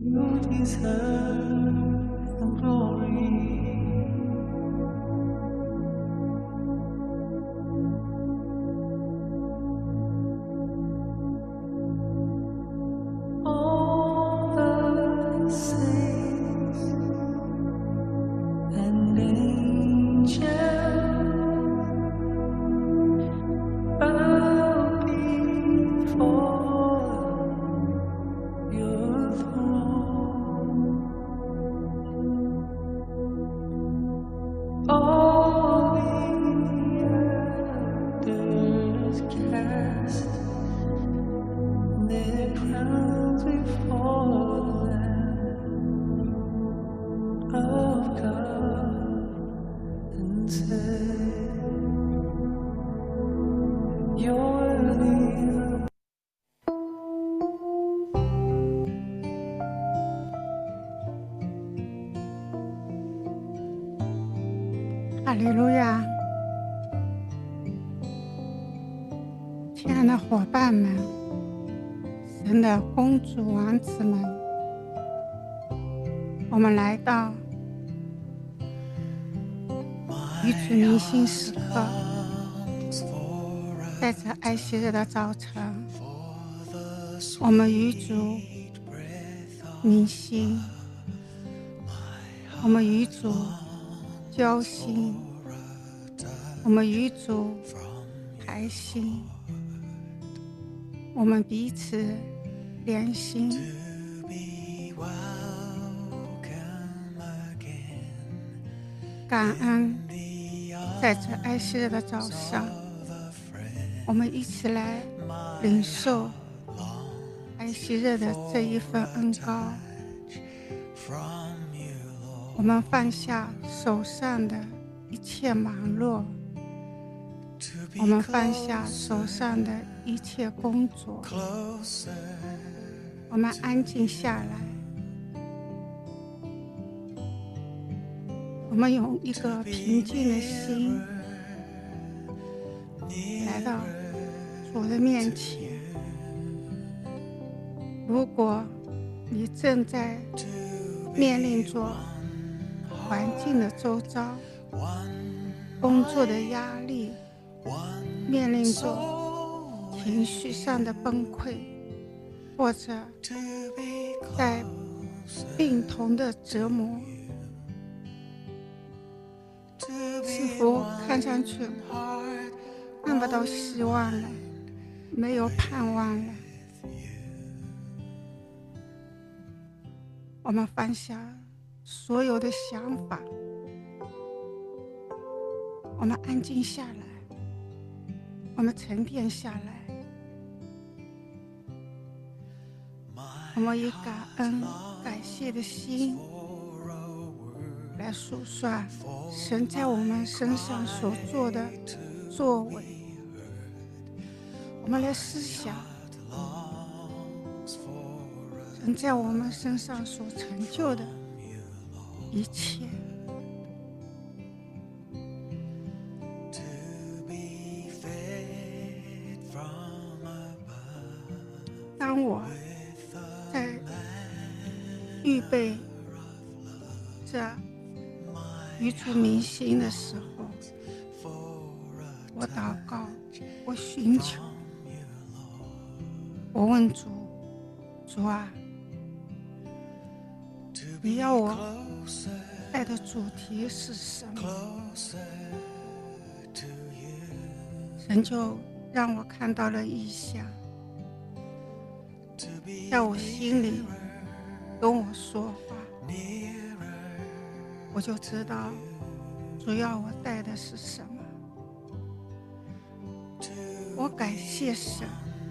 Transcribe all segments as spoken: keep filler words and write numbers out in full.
You deserve the glory. All the saints and angels bow before your throne. All the elders cast their crowns before the Lamb of God and said, You're worthy of 哈利路亚！亲爱的伙伴们，神的公主王子们，我们来到与主明星时刻，在这爱昔日的早晨，我们与主明星，我们与主交心，我们与主开心，我们彼此连心。感恩在这爱昔日的早上，我们一起来领受爱昔日的这一份恩膏。我们放下手上的一切忙碌，我们放下手上的一切工作，我们安静下来，我们用一个平静的心来到主的面前。如果你正在面临着环境的周遭，工作的压力，面临着情绪上的崩溃，或者在病痛的折磨，似乎看上去看不到希望了，没有盼望了，我们放下所有的想法，我们安静下来，我们沉淀下来，我们以感恩感谢的心来诉说神在我们身上所做的作为，我们来思想神在我们身上所成就的一切。当我在预备这与主明星的时候，我祷告，我寻求，我问主，主啊，你要我爱的主题是什么？神就让我看到了异象，在我心里跟我说话，我就知道主要我带的是什么。我感谢神，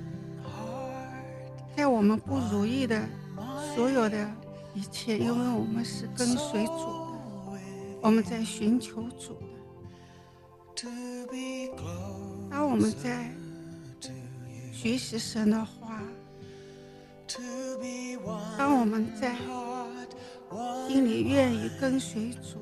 在我们不如意的所有的一切，因为我们是跟随主的，我们在寻求主的。当我们在学习神的话，当我们在心里愿意跟随主，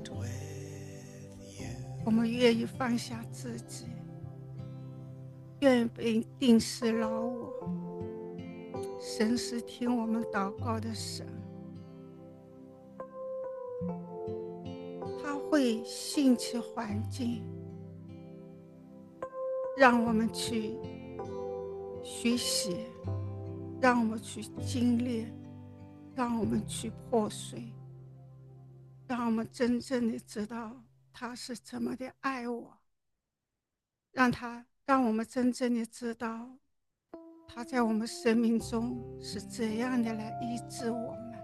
我们愿意放下自己，愿意被定时劳我。神是听我们祷告的神， 他会兴起环境，让我们去学习，让我们去经历，让我们去破碎，让我们真正的知道他是怎么的爱我，让他让我们真正的知道他在我们生命中是怎样的来医治我们。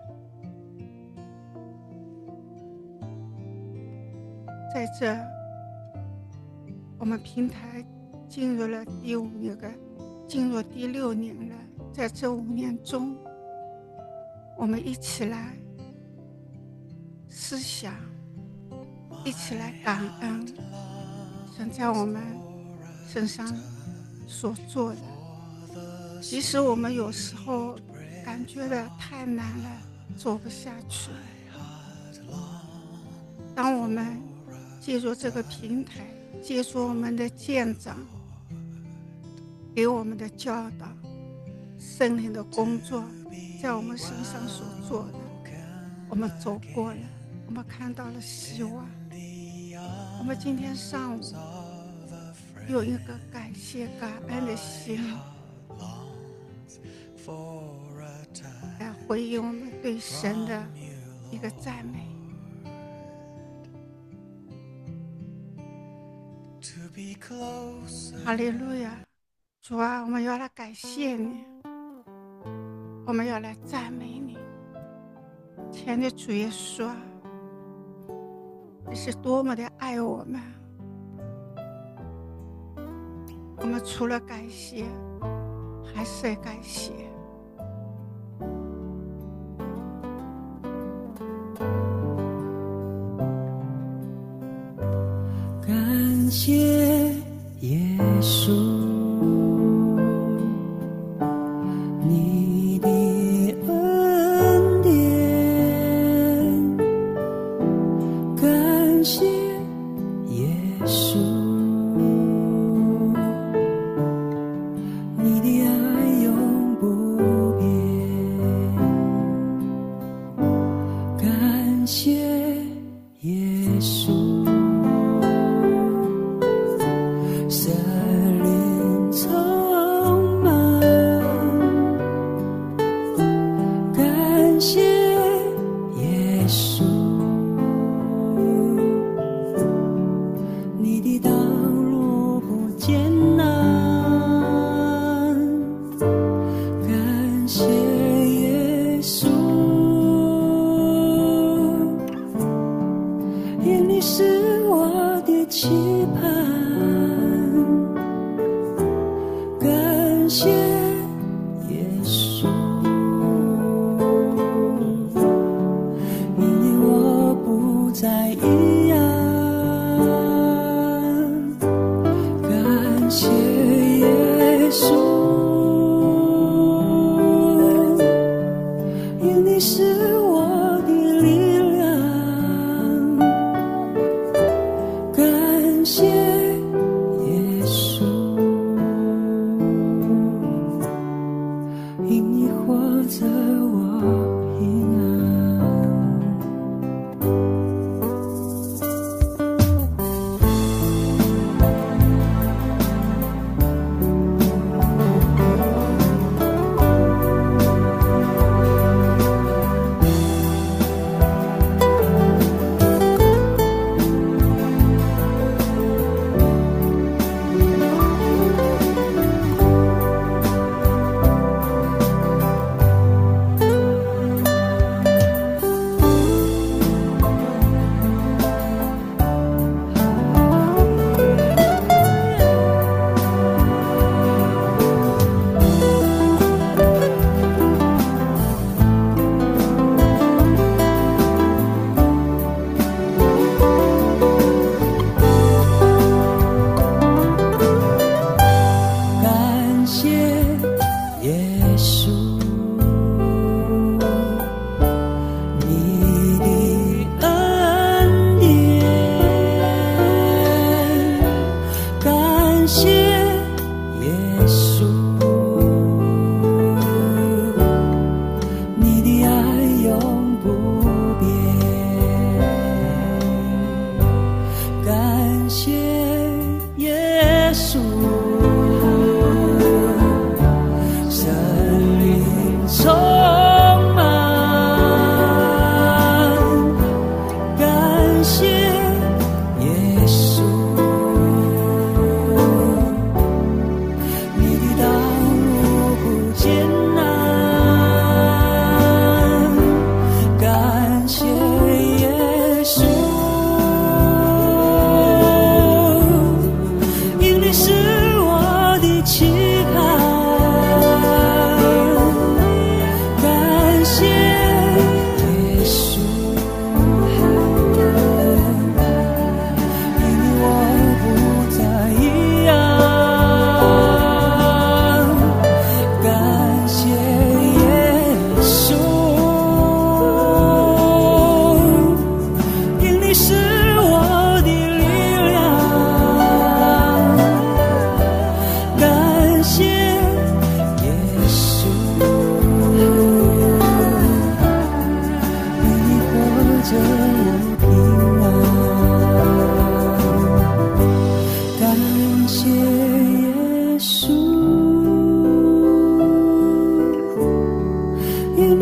在这我们平台进入了第五年个进入第六年了，在这五年中，我们一起来思想，一起来感恩神在我们身上所做的。即使我们有时候感觉的太难了，做不下去了，当我们借助这个平台，借助我们的见长给我们的教导，圣灵的工作在我们身上所做的，我们走过了，我们看到了希望。我们今天上午有一个感谢感恩的心，来回应我们对神的一个赞美。哈利路亚！主啊，我们要来感谢你，我们要来赞美你。亲爱的主耶稣啊，你是多么的爱我们，我们除了感谢还是感谢。 感谢耶稣，你的恩典，感谢耶稣，你的爱永不变，感谢耶稣。森林充满，感谢耶稣，你的道路不艰难，感谢耶稣，因你是我的期盼。感谢耶稣，因你我不再一样。感谢耶稣，因你是我的力量。感谢耶稣，因你活着我平安。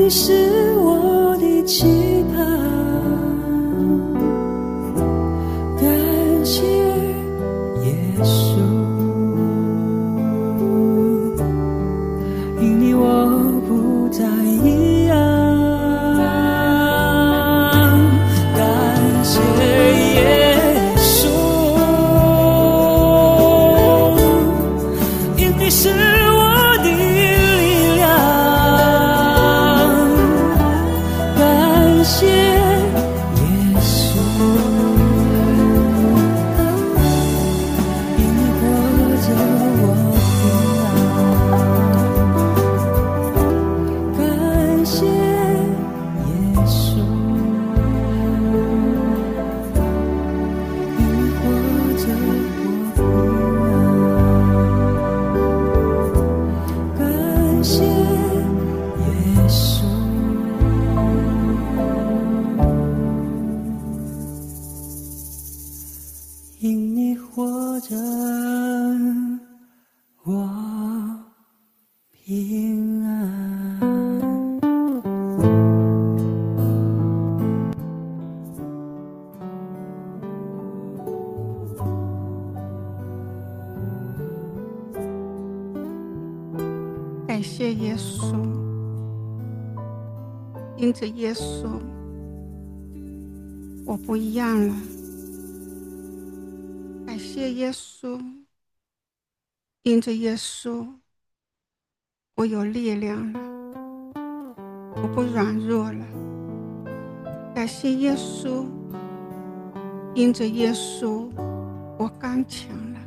你是我的期盼，感谢耶稣，因你我不再一样，感谢耶稣，因你是我的力量，感谢耶稣，因你活着我平安，感谢耶稣，因你活着我平安，感谢耶稣。因你活着，我平安。 感谢耶稣，因着耶稣，我不一样了。感谢耶稣，因着耶稣，我有力量了，我不软弱了。感谢耶稣，因着耶稣，我刚强了。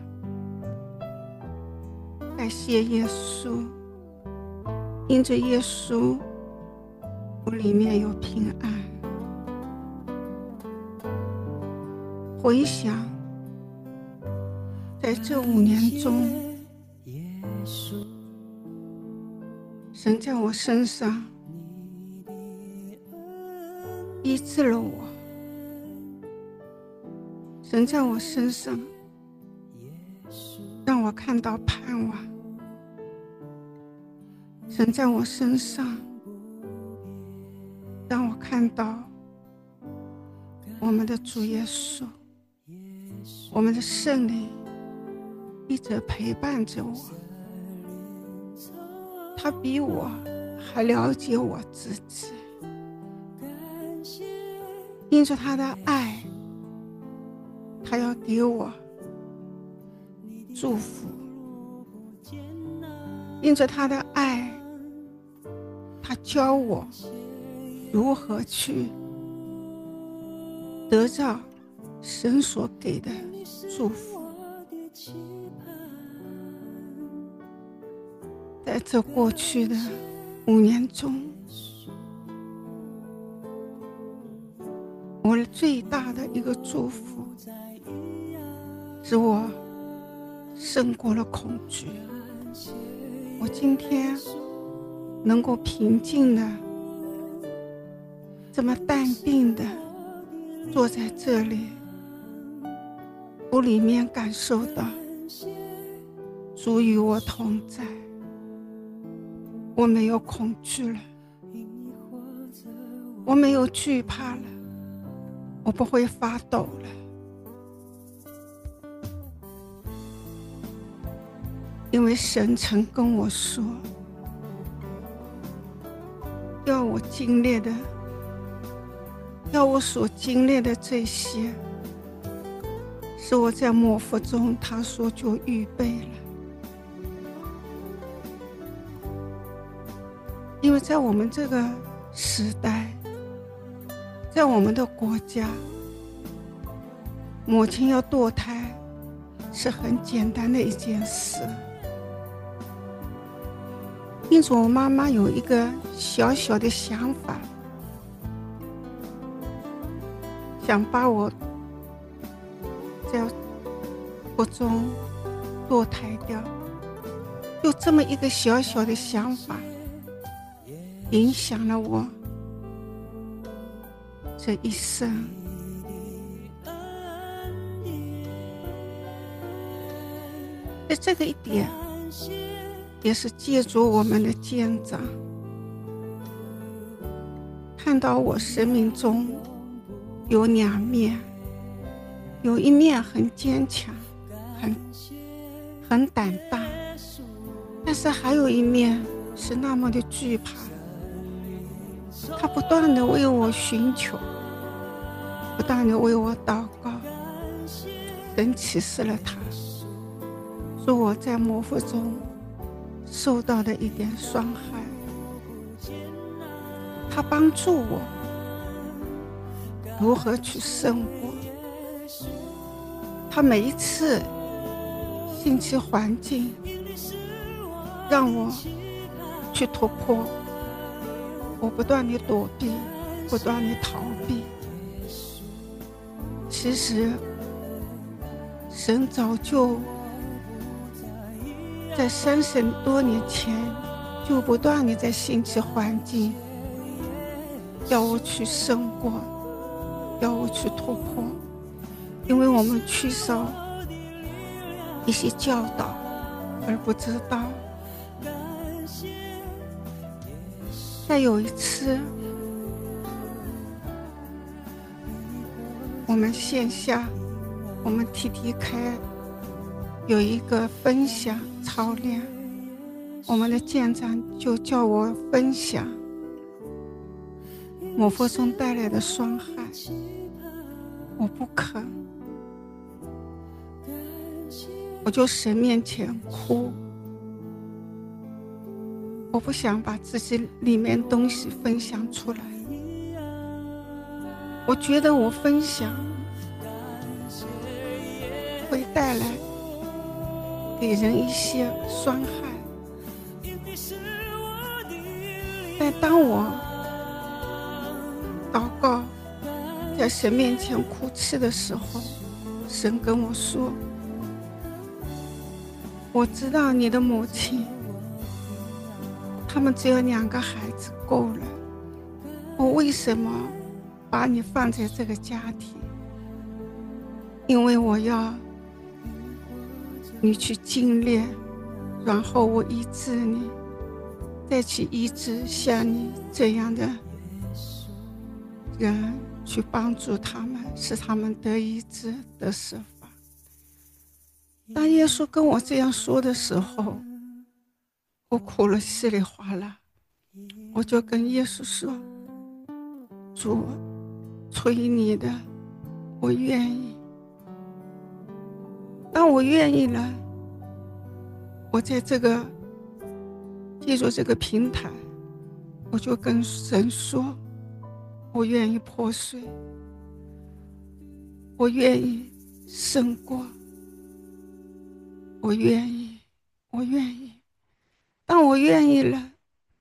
感谢耶稣，因着耶稣，我里面有平安。回想在这五年中，神在我身上医治了我，神在我身上让我看到盼望，神在我身上让我看到我们的主耶稣，我们的圣灵一直陪伴着我，他比我还了解我自己，因着他的爱，他要给我祝福，因着他的爱，他教我如何去得到神所给的祝福。在这过去的五年中，我最大的一个祝福是我胜过了恐惧。我今天能够平静的这么淡定的坐在这里，我里面感受到主与我同在，我没有恐惧了，我没有惧怕了，我不会发抖了，因为神曾跟我说，要我经历的，要我所经历的这些，是我在末福中他说就预备了。因为在我们这个时代，在我们的国家，母亲要堕胎是很简单的一件事。因此我妈妈有一个小小的想法，想把我在国中堕胎掉，就这么一个小小的想法影响了我这一生。在这个一点也是借助我们的监长， 看到我生命中有两面，有一面很坚强，很很胆大，但是还有一面是那么的惧怕。他不断的为我寻求，不断的为我祷告。神启示了他，说我在魔府中受到的一点伤害，他帮助我如何去胜过。他每一次兴起环境让我去突破，我不断地躲避，不断地逃避。其实神早就在三十多年前就不断地在兴起环境，要我去胜过，要我去突破。因为我们缺少一些教导而不知道。再有一次，我们线下我们 T T 开有一个分享操练，我们的舰长就叫我分享魔佛中带来的伤害，我不肯，我就神面前哭，我不想把自己里面东西分享出来。我觉得我分享会带来给人一些伤害，但当我祷告在神面前哭泣的时候，神跟我说，我知道你的母亲他们只有两个孩子够了，我为什么把你放在这个家庭？因为我要你去经历，然后我医治你，再去医治像你这样的人，去帮助他们，使他们得医治得释放。当耶稣跟我这样说的时候，我哭了稀里哗啦，我就跟耶稣说，主，出于你的我愿意。当我愿意了，我在这个记住这个平台，我就跟神说，我愿意破碎，我愿意胜过，我愿意，我愿意。当我愿意了，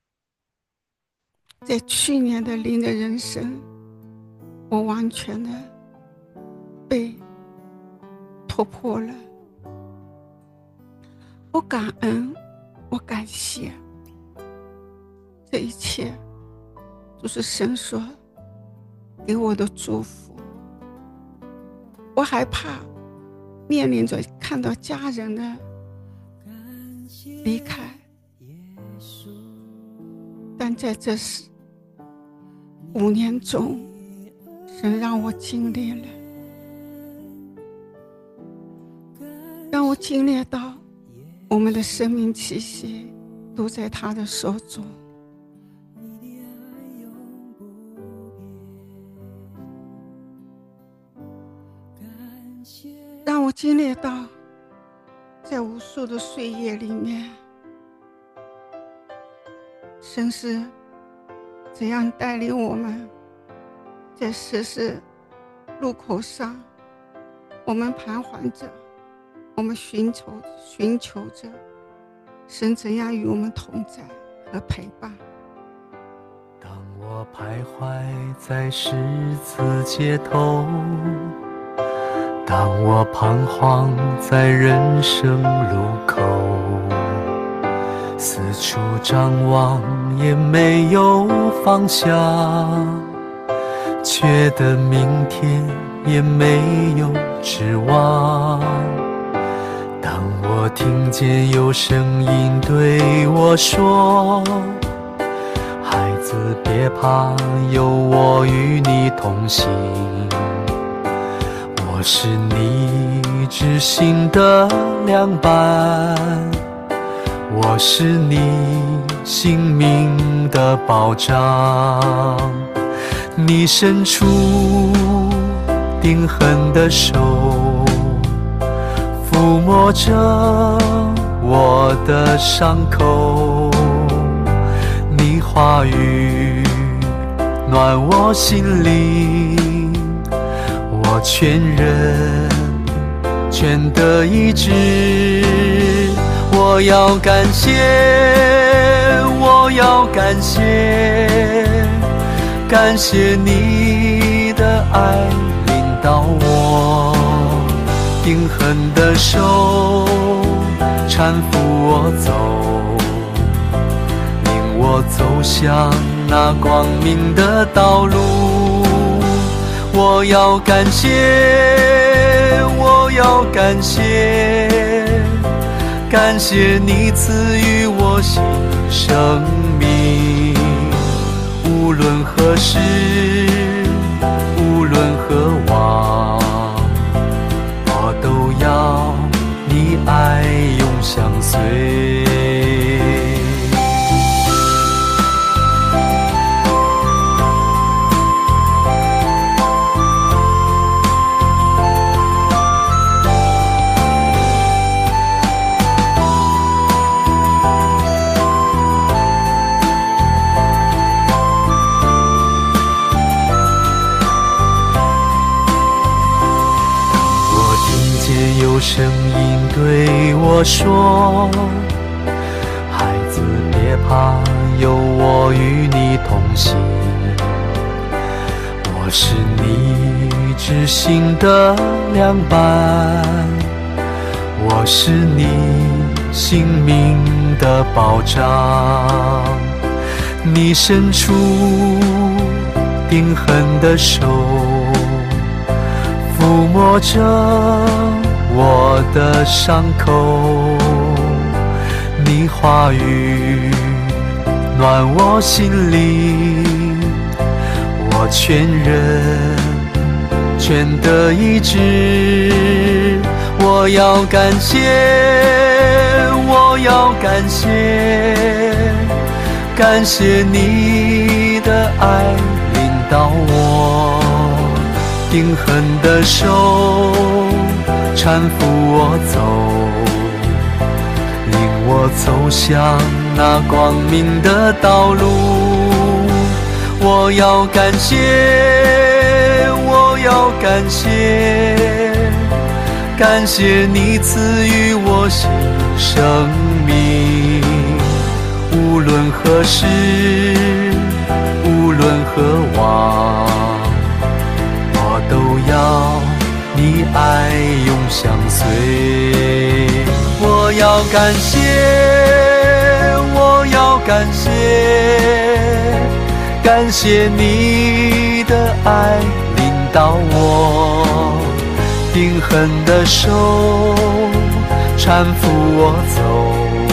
在去年的灵的人生，我完全的被突破了。我感恩，我感谢，这一切就是神所给我的祝福。我害怕面临着看到家人的离开，但在这五年中，神让我经历了，让我经历到我们的生命气息都在他的手中。让我经历到在无数的岁月里面，神是怎样带领我们在十字路口上，我们彷徨着，我们寻求寻求着神怎样与我们同在和陪伴。 当我徘徊在十字街头，当我彷徨在人生路口，四处张望也没有方向，觉得明天也没有指望。当我听见有声音对我说，孩子子别怕，有我与你同行。我是你知心的良伴，我是你性命的保障。你伸出钉痕的手，抚摸着我的伤口，你话语暖我心灵，我全人全得医治。我要感谢，我要感谢，感谢你的爱领导我，钉痕的手搀扶我走，领我走向那光明的道路。我要感谢，我要感谢，感谢你赐予我新生命。无论何时，无论何往，我都要你爱永相随。有声音对我说，孩子别怕，有我与你同行。我是你知心的良伴，我是你性命的保障。你伸出钉痕的手，抚摸着我的伤口，你话语暖我心灵，我全人全得医治。我要感谢，我要感谢，感谢你的爱领导我，钉痕的手搀扶我走，领我走向那光明的道路。我要感谢，我要感谢，感谢你赐予我新生命。无论何时，无论何往，我都要你爱永相随。我要感谢，我要感谢，感谢你的爱领导我，钉痕的手搀扶我走，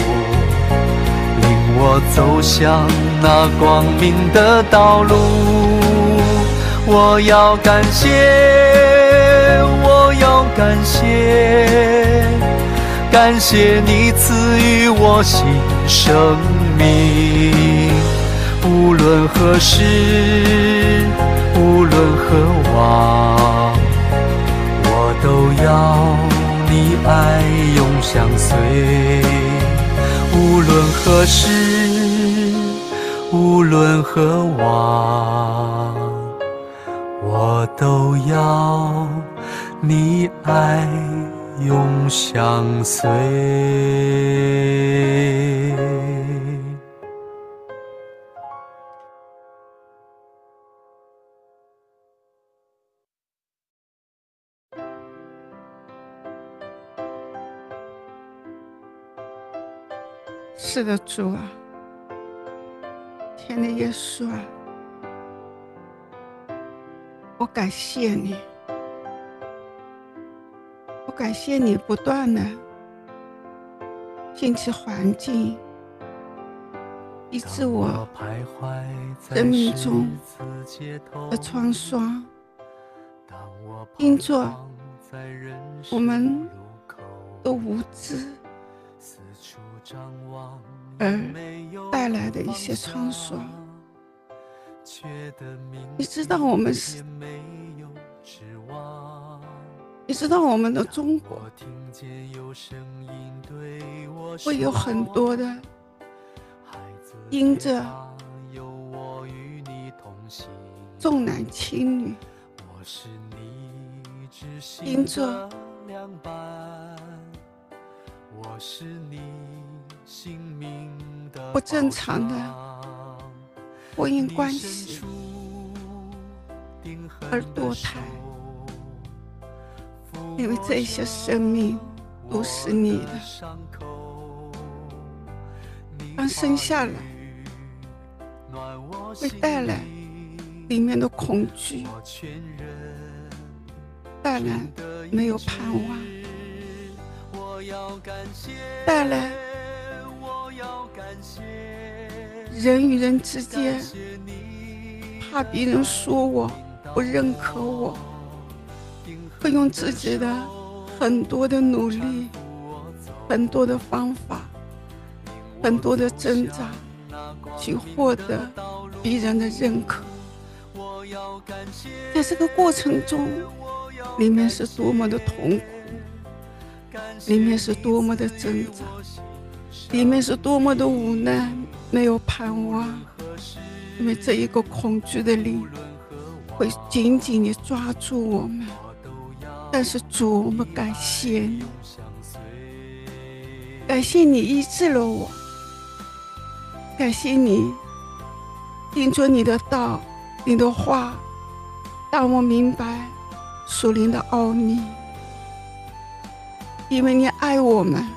领我走向那光明的道路。我要感谢，我要感谢，感谢你赐予我新生命。无论何时，无论何往，我都要你爱永相随。无论何时，无论何往，我都要你爱永相随。 是的，主啊，天的耶稣啊，我感谢你，我感谢你不断的近期环境医治我生命中的创伤。因着我们的无知而带来的一些创伤，你知道我们是，你知道我们的中国会有很多的因着重男轻女，因着不正常的婚姻关系而堕胎，因为这些生命都是你的，刚生下来会带来里面的恐惧，带来没有盼望，带来人与人之间怕别人说我不认可我，会用自己的很多的努力，很多的方法，很多的挣扎去获得别人的认可。在这个过程中，里面是多么的痛苦，里面是多么的挣扎，里面是多么的无奈，没有盼望。因为这一个恐惧的灵会紧紧地抓住我们，但是主，我们感谢你，感谢你医治了我，感谢你因着你的道，你的话让我明白属灵的奥秘。因为你爱我们，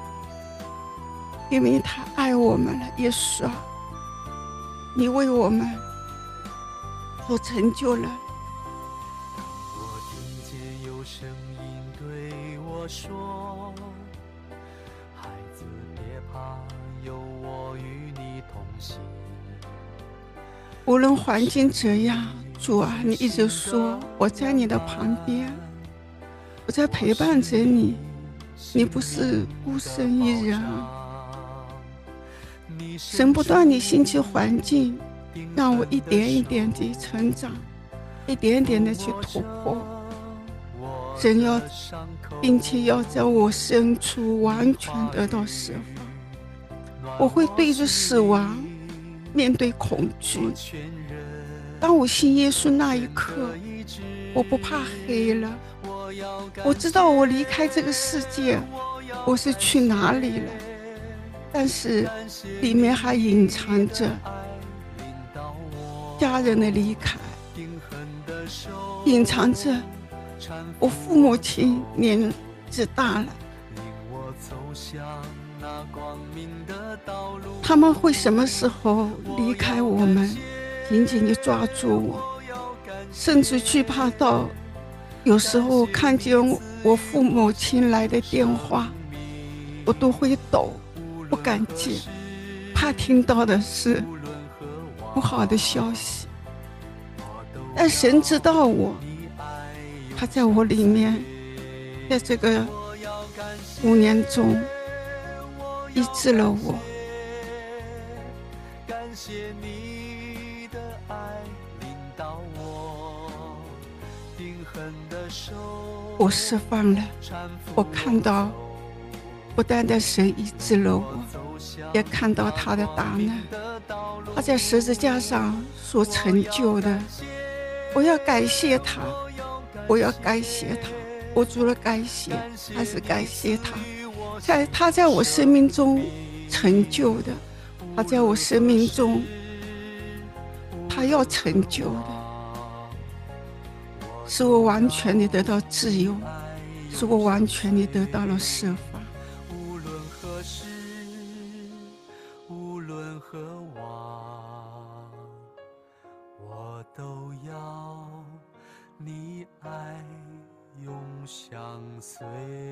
因为你太爱我们了，耶稣啊，你为我们所成就了。 我听见有声音对我说，孩子别怕，有我与你同行。 无论环境怎样，主啊，你一直说我在你的旁边，我在陪伴着你，你不是孤身一人。神不断地兴起环境，让我一点一点地成长，一点点地去突破。神要并且要在我深处完全得到释放。我会对着死亡面对恐惧。当我信耶稣那一刻，我不怕黑了，我知道我离开这个世界，我是去哪里了，但是里面还隐藏着家人的离开，隐藏着我父母亲年纪大了，他们会什么时候离开我们，紧紧地抓住我，甚至惧怕到有时候看见我父母亲来的电话，我都会抖，不敢接，怕听到的是不好的消息。但神知道我，他在我里面，在这个五年中医治了我。 感谢你的爱领导我，定恒的手， 我释放了，我看到不单单神医治了我，也看到他的大能，他在十字架上所成就的。我要感谢他，我要感谢他，我除了感谢还是感谢他，在他在我生命中成就的，他在我生命中他要成就的，使我完全的得到自由，使我完全的得到了释放。 无论何时，无论何往，我都要你爱永相随。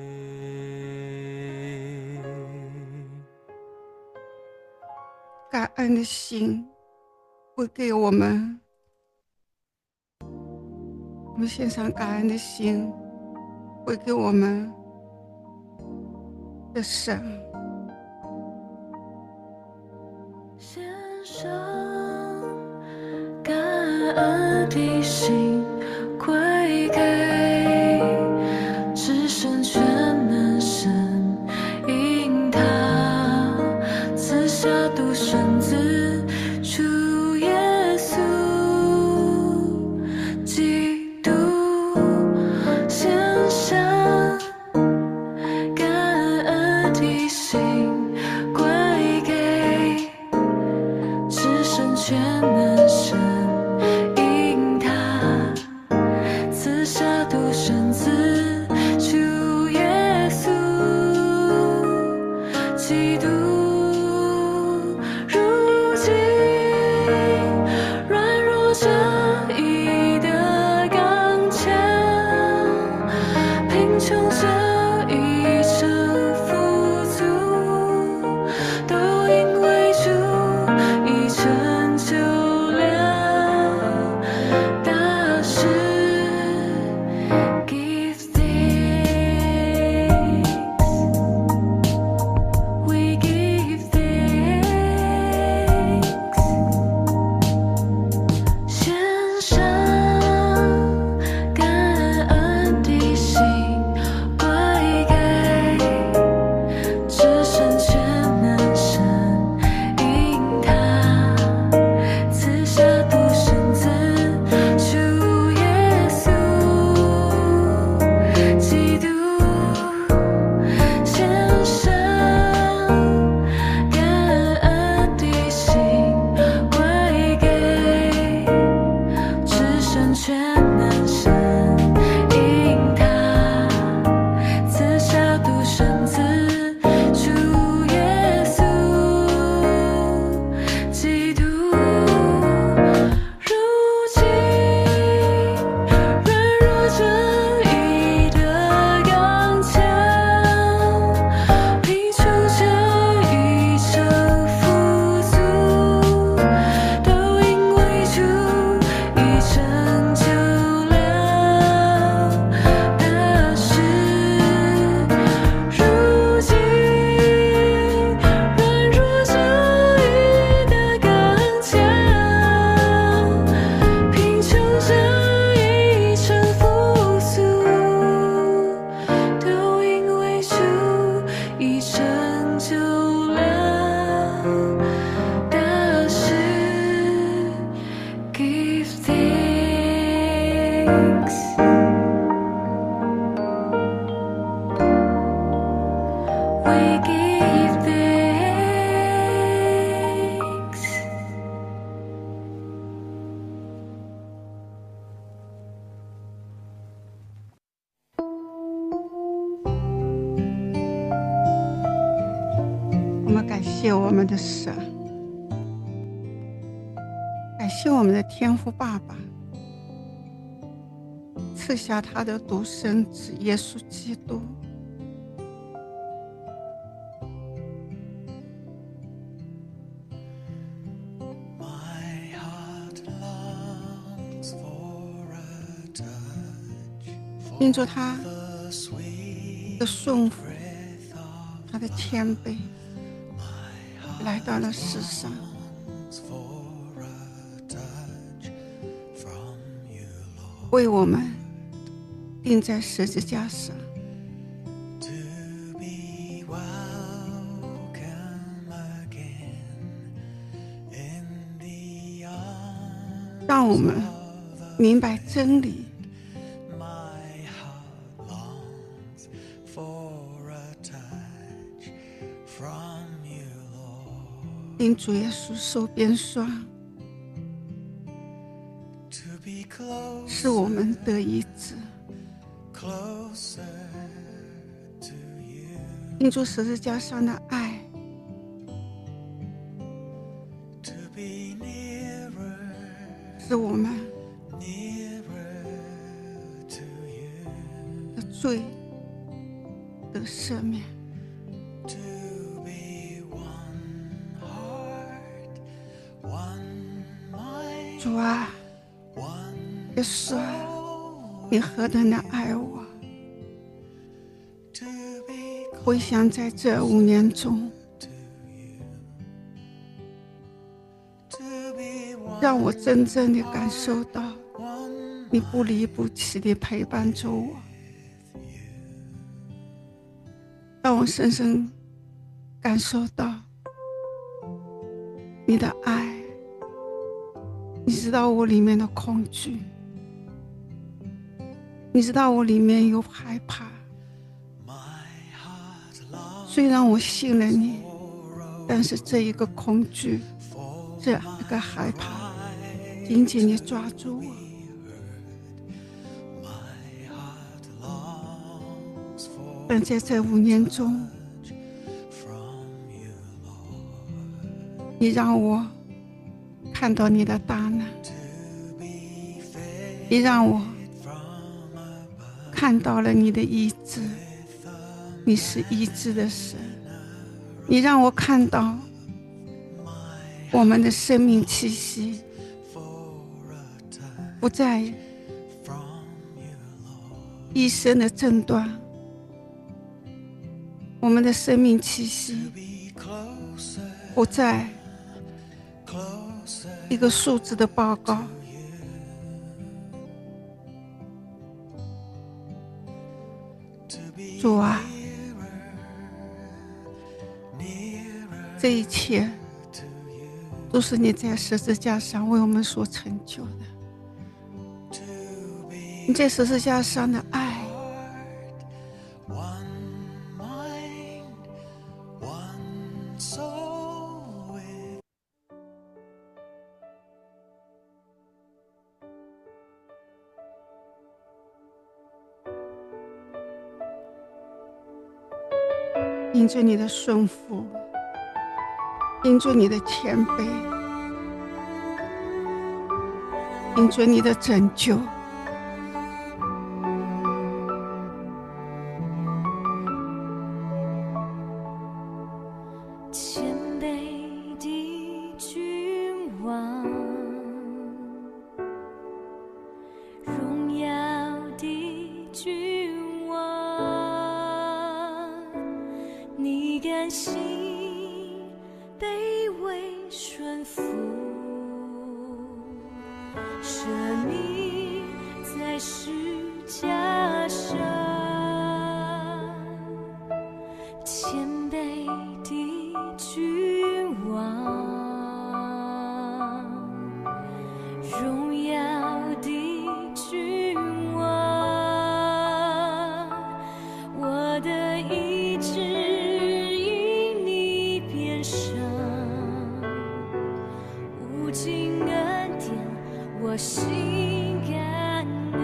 感恩的心会给我们，我们献上感恩的心会给我们的神。 献上感恩的心归给至圣全能神，因他赐下独生子主耶稣基督，献上感恩的心归给至圣全能神，因他赐下独生子主耶稣基督。如今软弱着一的刚强，贫穷着一成富足，都因为主已成就了大事。Give thanks, we give thanks. 献上感恩的心归给至圣全能神，因他赐下独生子主耶稣基督，献上感恩的心归给至圣全能神，因他赐下独生子主耶稣基督。如今软弱着一的刚强，贫穷着一成富足，都因为主已成就了大事。如今软弱着一的刚强，贫穷着一成富足，都因为主已成就了大事。Give thanks, we give thanks. 我们感谢我们的神，感谢我们的天父爸爸，赐下他的独生子耶稣基督，因着他的顺服，他的谦卑，来到了世上，为我们钉在十字架上，让我们明白真理，因主耶稣受鞭伤，使我们得医治。因主十字架上的爱，使我们的罪得赦免。 啊，耶稣啊，你何等的爱我！我想在这五年中，让我真正的感受到你不离不弃的陪伴着我，让我深深感受到你的爱。你知道我里面的恐惧，你知道我里面有害怕，虽然我信了你，但是这一个恐惧，这一个害怕紧紧地抓住我。但在这五年中，你让我看到你的大能，你让我看到了你的医治，你是医治的神。你让我看到我们的生命气息不再医生的诊断，我们的生命气息不再一个数字的报告。主啊，这一切都是你在十字架上为我们所成就的，你在十字架上的爱，因着你的顺服，因着你的谦卑，因着你的拯救， 谦卑的君王，荣耀的君王，你甘心卑微顺服，舍命在十架上，谦卑的君王，荣耀的君王，我的意志因你变生，无尽恩典我心感恩，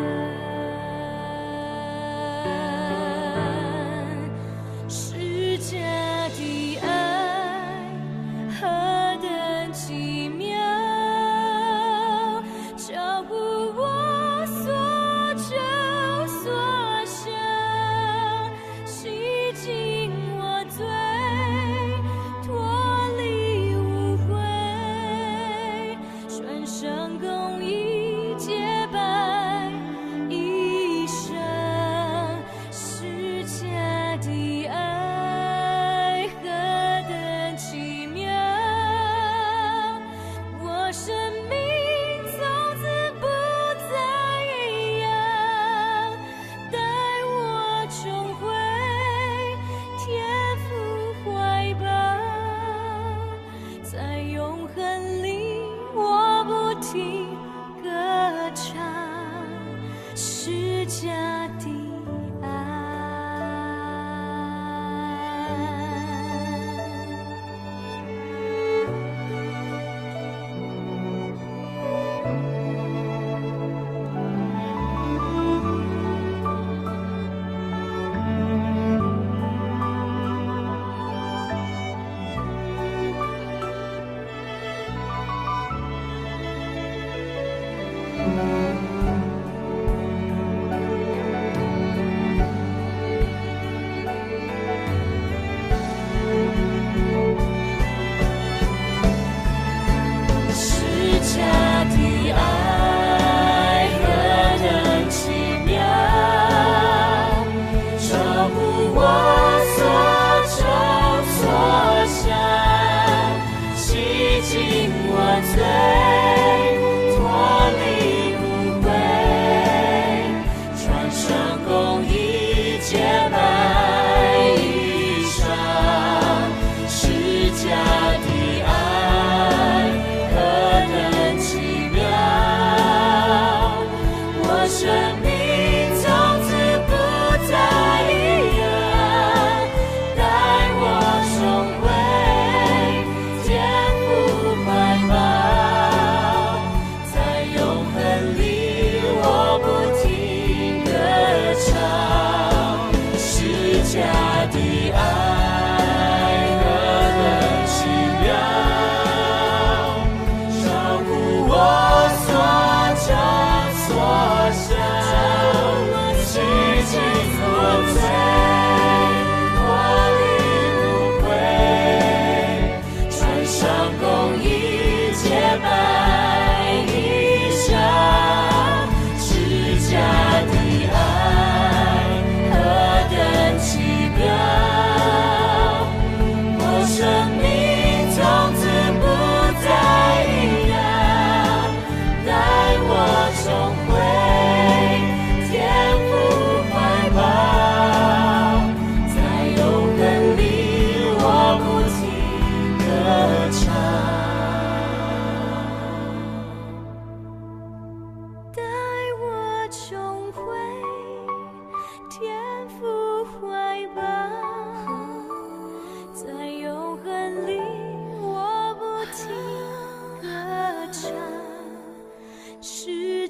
十架的爱何等奇妙，超乎我所求所想，洗净我罪，脱离污秽，穿上公义洁白衣裳，十架的爱何等奇妙，我生命从此不再一样，带我重回天父怀抱，在永恒里我不停歌唱，十架的爱。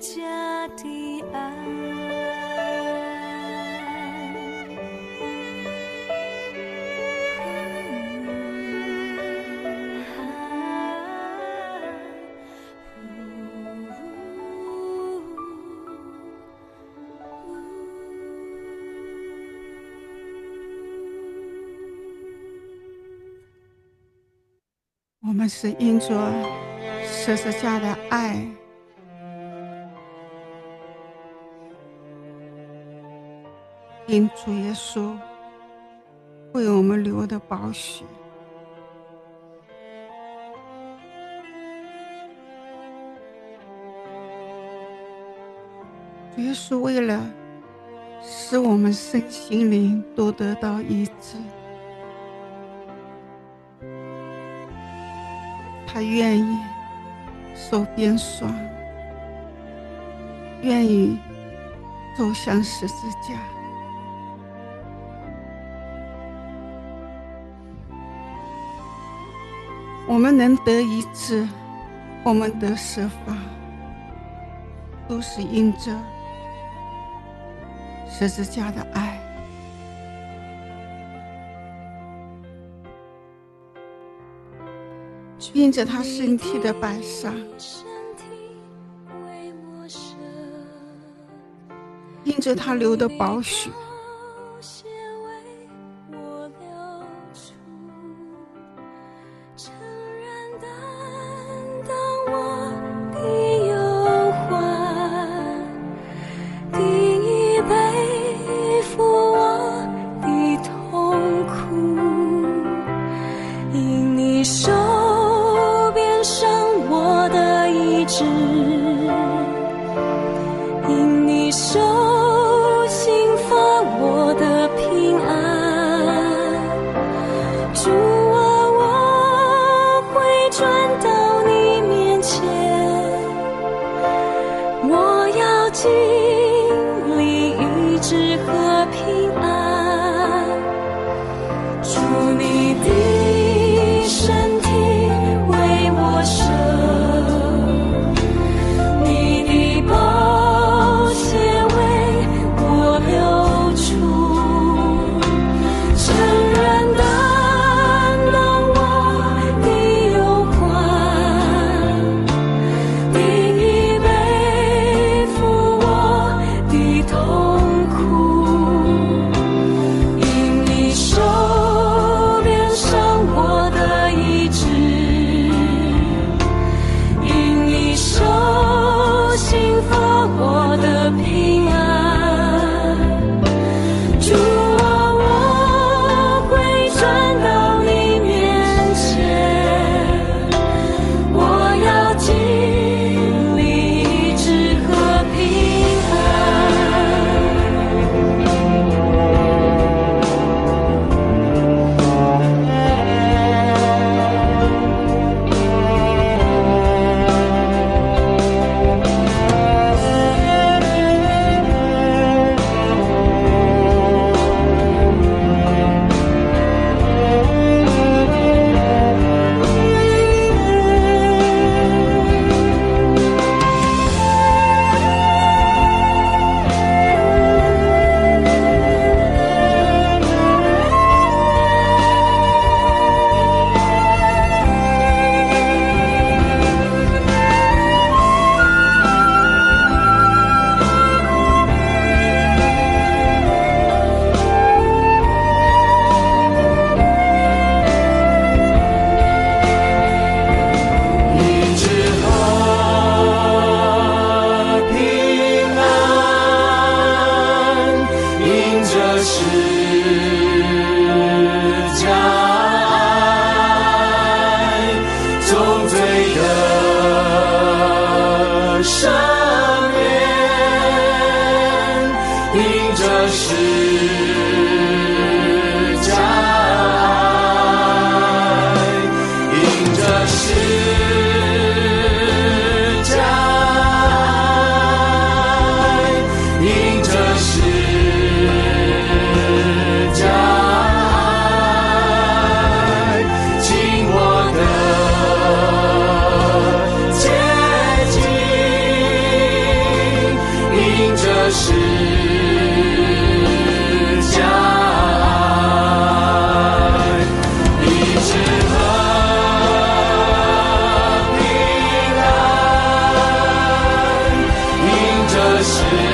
架的爱。 我们是因着十字架的爱，因主耶稣为我们流的宝血，主耶稣为了使我们身心灵都得到医治，他愿意受鞭伤，愿意走向十字架。我们能得医治，我们得释放，都是因着十字架的爱。因着他身体的摆上，因着他流的宝血， 因你手心发我的平安，主啊，我会转到你面前，我要经历医治和平安，主你的身体为我舍。我十架爱，医治和平安，因着十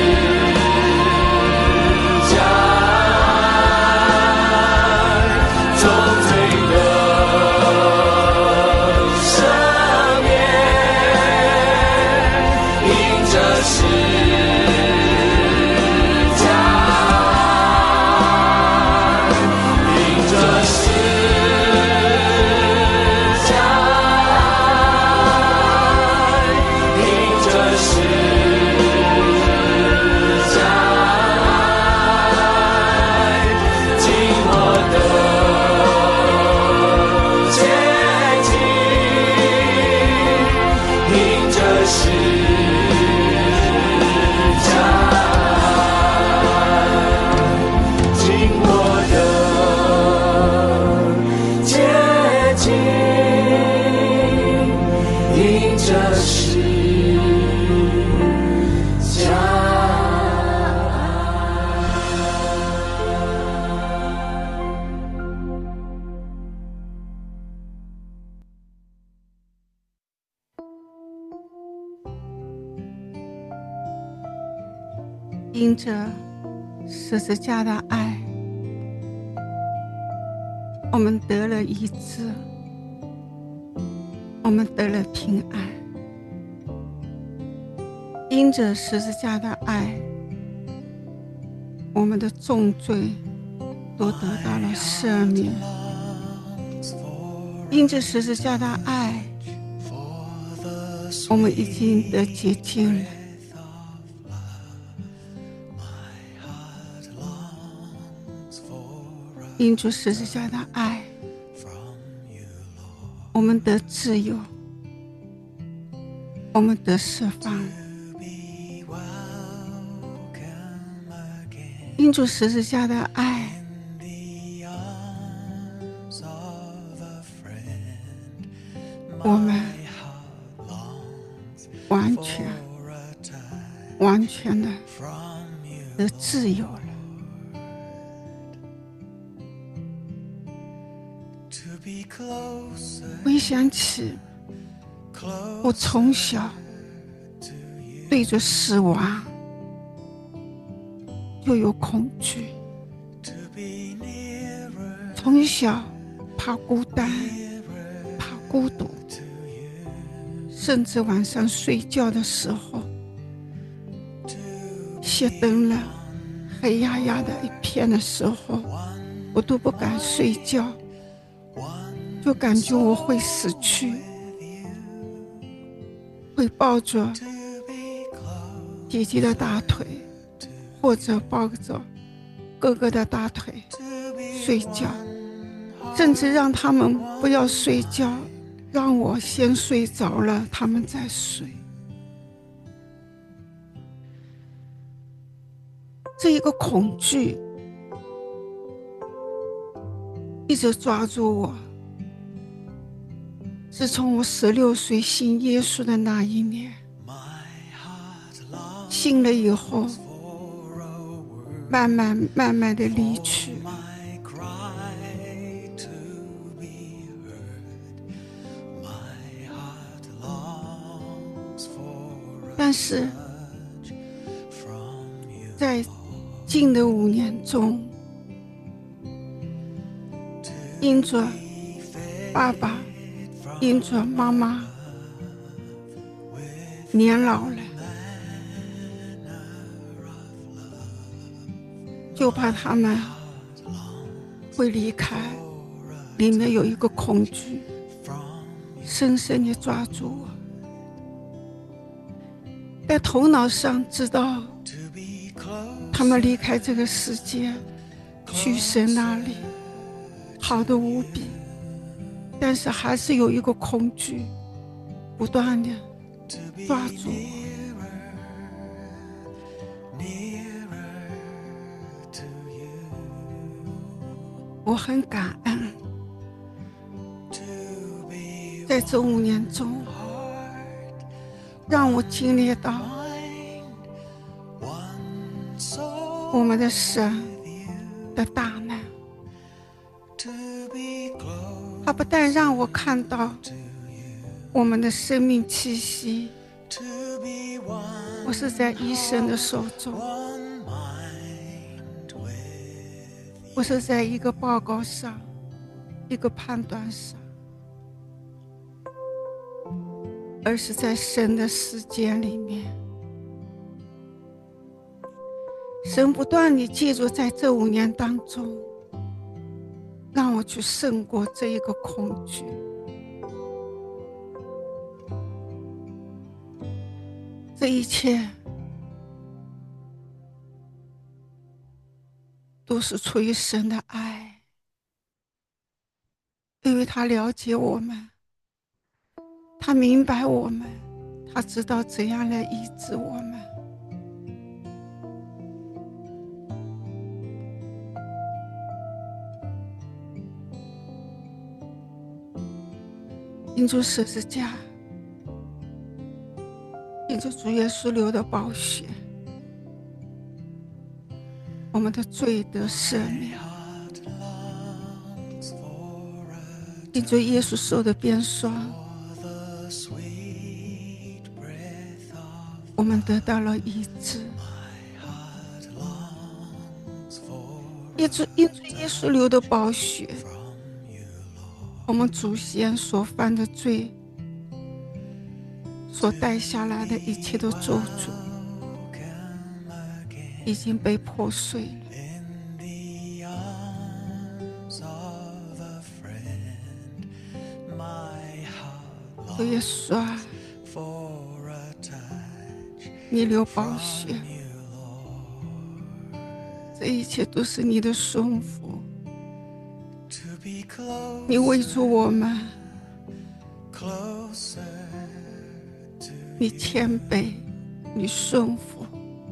架爱，重罪的赦免，因着十架爱，因着十架爱，因着十架爱，紧握的接近，因着十架爱，紧握的接近，因着十架爱。 因着十字架的爱，我们得了医治，我们得了平安。因着十字架的爱，我们的重罪都得到了赦免。因着十字架的爱，我们已经得洁净了。因着十字架的爱，我们得自由，我们得释放。因着十字架的爱，我们完全完全的得自由了。回想起我从小对着死亡就有恐惧，从小怕孤单，怕孤独，甚至晚上睡觉的时候，熄灯了，黑压压的一片的时候，我都不敢睡觉，就感觉我会死去，会抱着姐姐的大腿，或者抱着哥哥的大腿睡觉，甚至让他们不要睡觉，让我先睡着了，他们再睡。这一个恐惧一直抓住我，自从我十六岁信耶稣的那一年，信了以后，慢慢慢慢的离去。但是在近的五年中，因着爸爸，因着妈妈年老了，就怕他们会离开，里面有一个恐惧深深地抓住我，在头脑上知道他们离开这个世界去神那里好的无比，但是还是有一个恐惧不断的抓住我。我很感恩，在这五年中让我经历到我们的神的大能，他不但让我看到我们的生命气息，我是在医生的手中，不是在一个报告上，一个判断上，而是在神的时间里面。神不断地记住在这五年当中，让我去胜过这一个恐惧。这一切都是出于神的爱，因为他了解我们，他明白我们，他知道怎样来医治我们。因主十字架，因主主耶稣流的宝血，我们的罪得赦免；因主耶稣受的鞭伤，我们得到了医治；因主因主耶稣流的宝血，我们祖先所犯的罪所带下来的一切的咒诅已经被破碎了。主耶稣啊，你流宝血，这一切都是你的顺服，你为助我们，你谦卑，你顺服，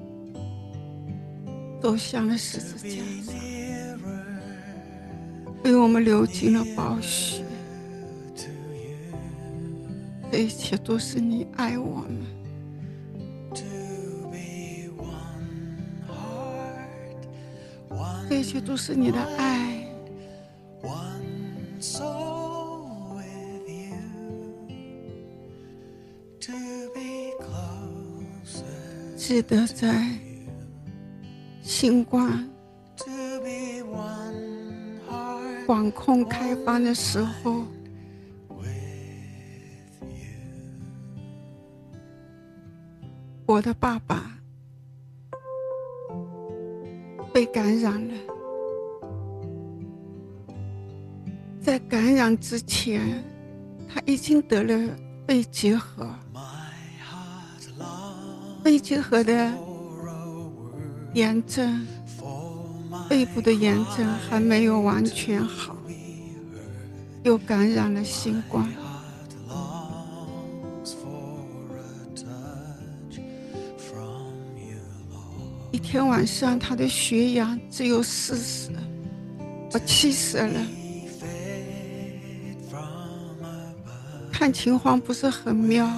走向了十字架上，为我们流尽了宝血。这一切都是你爱我们，这一切都是你的爱。记得在新冠管控开放的时候，我的爸爸被感染了。在感染之前，他已经得了肺结核，肺结核的炎症，肺部的炎症还没有完全好，又感染了新冠。一天晚上，他的血氧只有四十，我气死了。看情况不是很妙，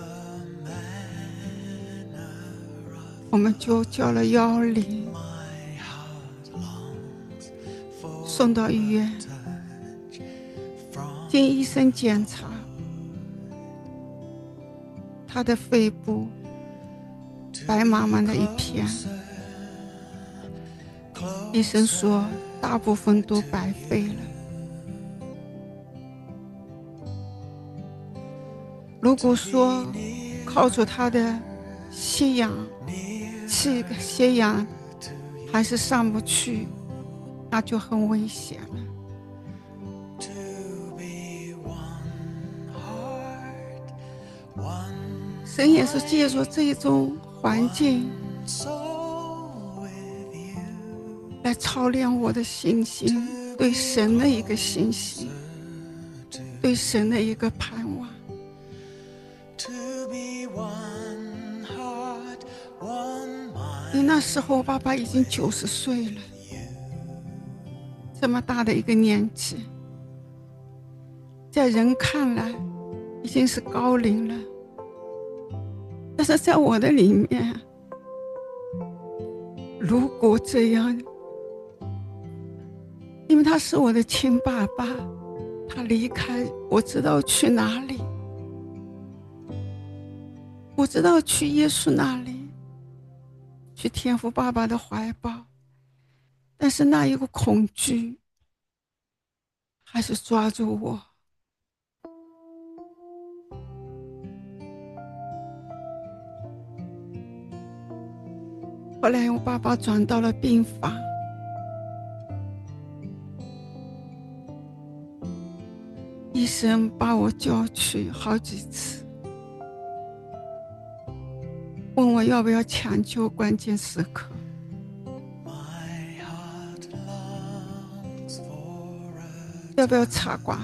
我们就叫了幺零，送到医院。经医生检查，他的肺部白茫茫的一片，医生说大部分都白费了。如果说靠着他的血氧气血氧还是上不去，那就很危险了。神也是借助这种环境来操练我的信心，对神的一个信心，对神的一个盼望。因为那时候我爸爸已经九十岁了，这么大的一个年纪，在人看来已经是高龄了，但是在我的里面， 如果这样，因为他是我的亲爸爸，他离开，我知道去哪里，我知道去耶稣那里，去天父爸爸的怀抱，但是那一个恐惧还是抓住我。后来我爸爸转到了病房，医生把我叫去好几次，问我要不要抢救关键时刻。要不要插管？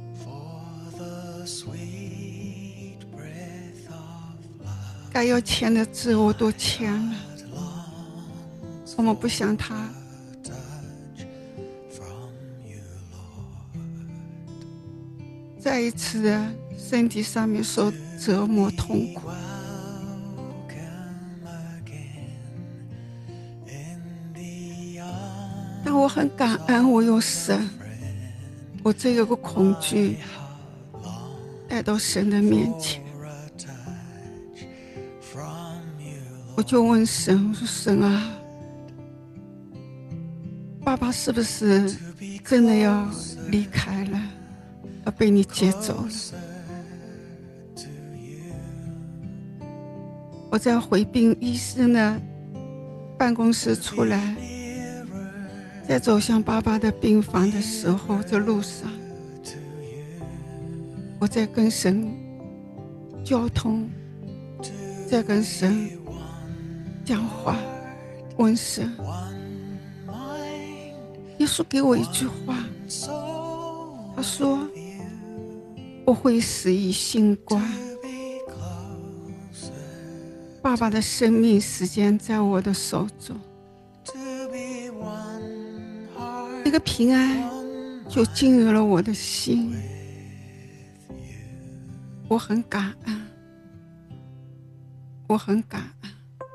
该要签的字我都签了，我们不想他再一次的身体上面受折磨痛苦。但我很感恩我有神，我这个恐惧带到神的面前，我就问神，我说神啊，爸爸是不是真的要离开了，要被你接走了？我在回病医生的办公室出来，在走向爸爸的病房的时候，这路上我在跟神交通，在跟神讲话，问神。耶稣给我一句话，他说我会死于新冠，爸爸的生命时间在我的手中，一个平安就进入了我的心，我很感恩，我很感恩。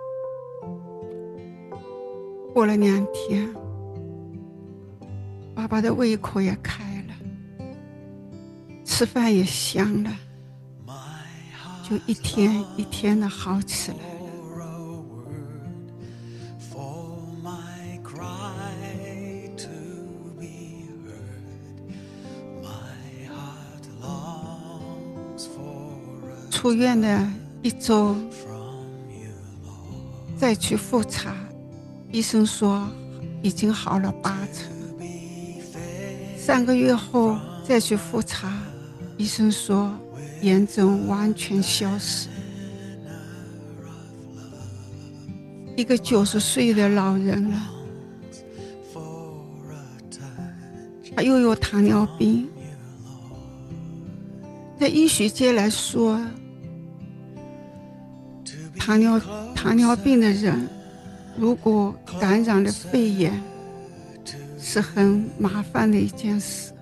过了两天，爸爸的胃口也开了，吃饭也香了，就一天一天的好起来了。出院的一周再去复查，医生说已经好了八成。三个月后再去复查，医生说炎症完全消失。一个九十岁的老人了，他又有糖尿病。在医学界来说，糖尿糖尿病的人如果感染了肺炎，是很麻烦的一件事。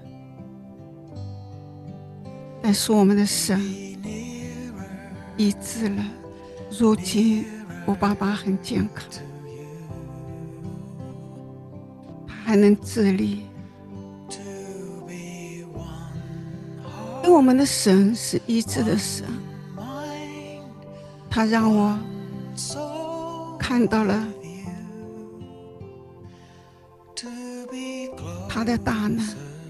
但是我们的神医治了，如今我爸爸很健康，他还能自理。因为我们的神是医治的神，他让我看到了他的大能，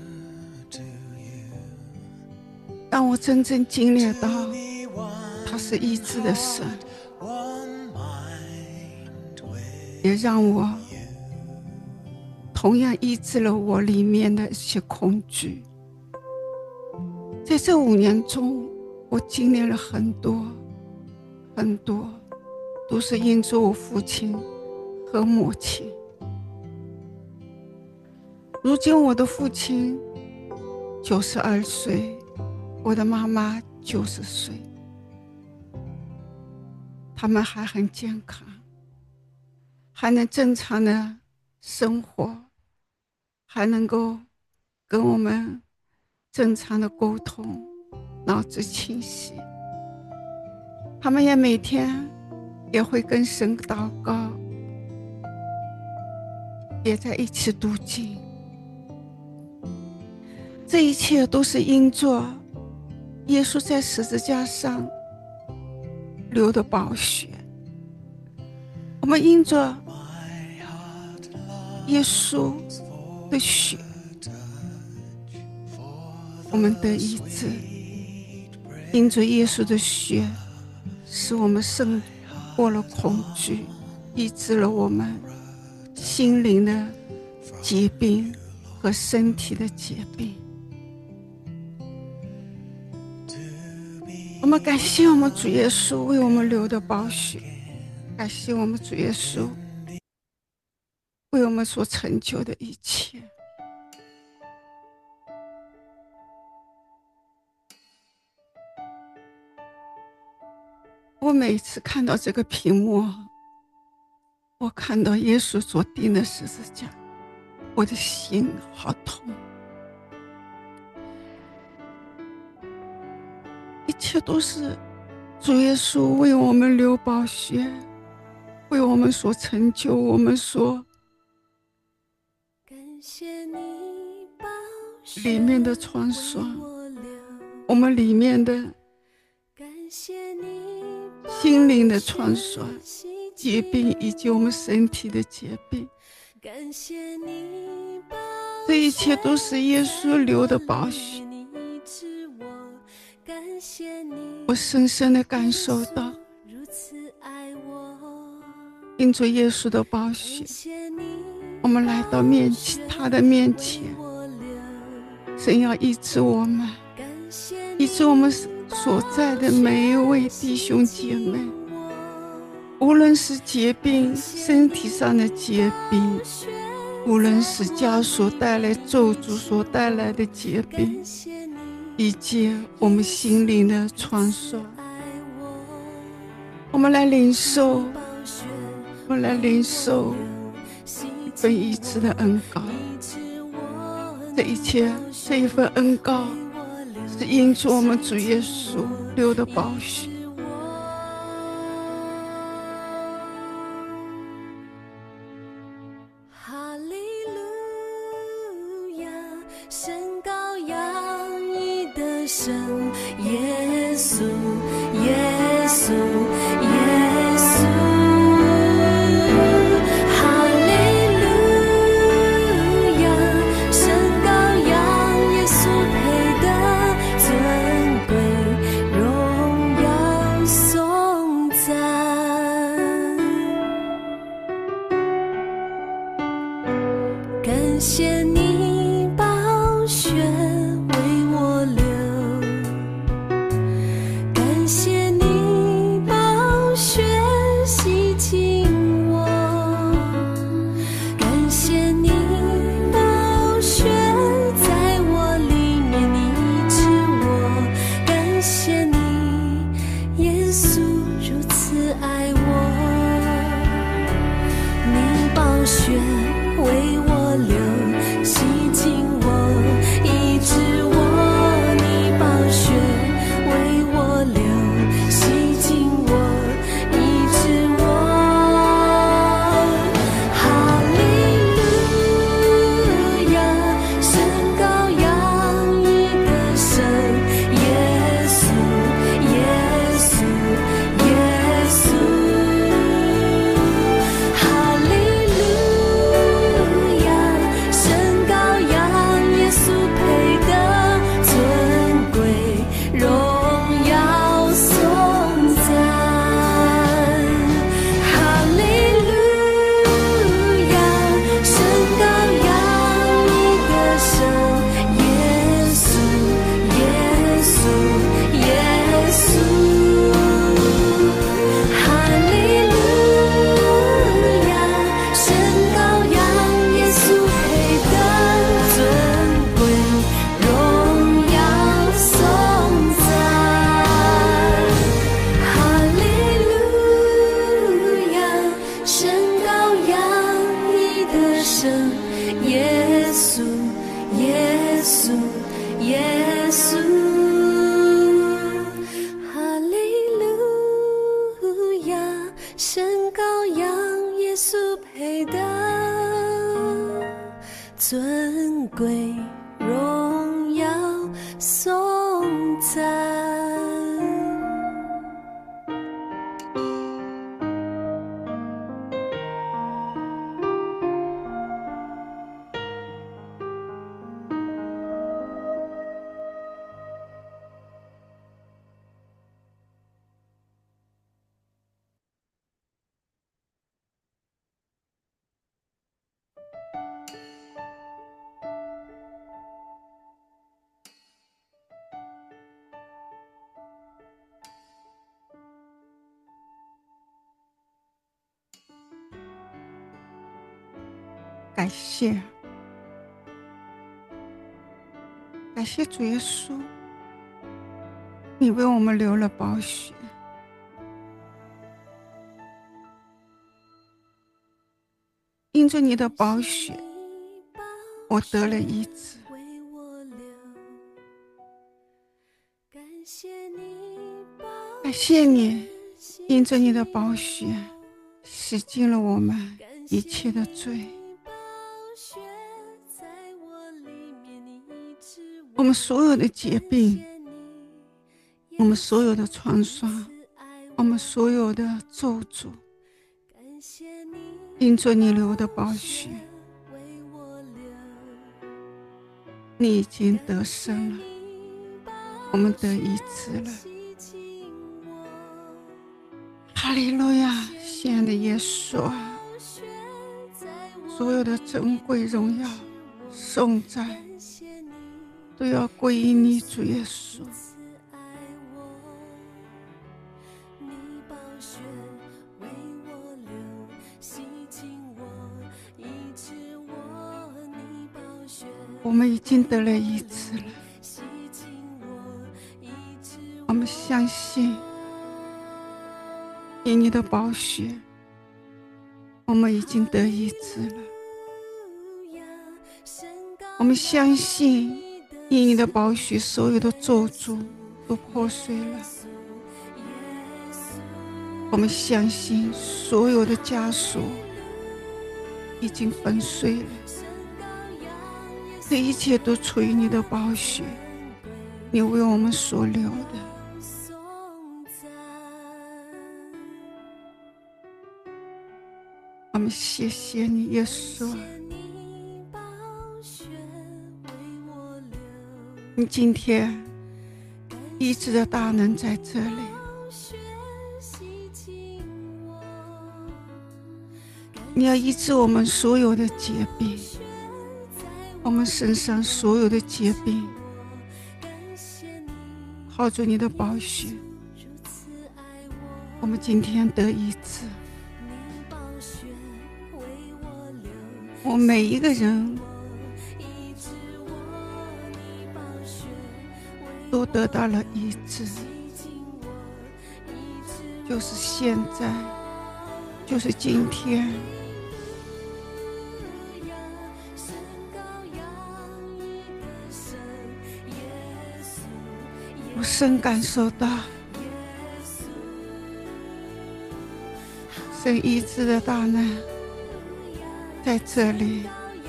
让我真正经历到他是医治的神，也让我同样医治了我里面的一些恐惧。在这五年中，我经历了很多很多，都是因着我父亲和母亲。如今我的父亲九十二岁，我的妈妈九十岁，他们还很健康，还能正常的生活，还能够跟我们正常的沟通，脑子清晰。他们也每天也会跟神祷告， 也在一起读经。这一切都是因着耶稣在十字架上流的宝血。我们因着耶稣的血，我们得医治；因着耶稣的血，使我们胜过了恐惧，医治了我们心灵的疾病和身体的疾病。我们感谢我们主耶稣为我们流的宝血，感谢我们主耶稣为我们所成就的一切。我每次看到这个屏幕，我看到耶稣所钉的十字架，我的心好痛。一切都是主耶稣为我们流宝血，为我们所成就，我们所里面的创伤，我们里面的心灵的创伤、疾病，以及我们身体的疾病，这一切都是耶稣流的宝血。我深深地感受到，因着耶稣的宝血，我们来到面前他的面前，神要医治我们，医治我们所在的每一位弟兄姐妹，无论是疾病，身体上的疾病，无论是家所带来咒诅所带来的疾病，以及我们心灵的创伤，我们来领受，我们来领受一份医治的恩膏。这一切，这一份恩膏是因着我们主耶稣流的宝血。 哈利路亚，神羔羊你的神，耶稣，耶稣，耶稣。哈利路亚，神羔羊耶稣配得尊贵荣耀颂赞。感谢你宝血为我流，感谢你宝血洗净我，感谢你宝血在我里面医治我，感谢你耶稣如此爱我，你宝血为我流，洗净我，医治我，你宝血为我流，洗净我，医治我。哈利路亚，神羔羊你的神，耶稣，耶稣，耶稣。哈利路亚，神羔羊耶稣配得尊贵荣耀颂赞。哈利路亚，神羔羊你的神，耶稣，耶稣，耶稣。哈利路亚，神羔羊耶稣配得尊贵荣耀颂赞。哈利路亚，神羔羊你的神，耶稣，耶稣，耶稣。哈利路亚，神羔羊耶稣配得尊贵荣耀颂赞。 感谢，感谢主耶稣，你为我们流了宝血，因着你的宝血，我得了医治。感谢你，因着你的宝血，洗净了我们一切的罪。我们所有的疾病，我们所有的创伤，我们所有的咒诅，因着你流的宝血，你已经得胜了，我们得医治了。哈利路亚！亲爱的耶稣啊，所有的珍贵荣耀颂赞都要归于你，主耶稣。我们已经得了医治了，我们相信因你的宝血，我们已经得医治了。我们相信因你的宝血，所有的咒诅都破碎了。我们相信所有的枷锁已经粉碎了，这一切都出于你的宝血，你为我们所留的。我们谢谢你，耶稣，你今天医治的大能在这里。你要医治我们所有的疾病，我们身上所有的疾病，靠着你的宝血，我们今天得医治。我们每一个人都得到了医治，就是现在，就是今天。我深感受到神医治的大能在这里。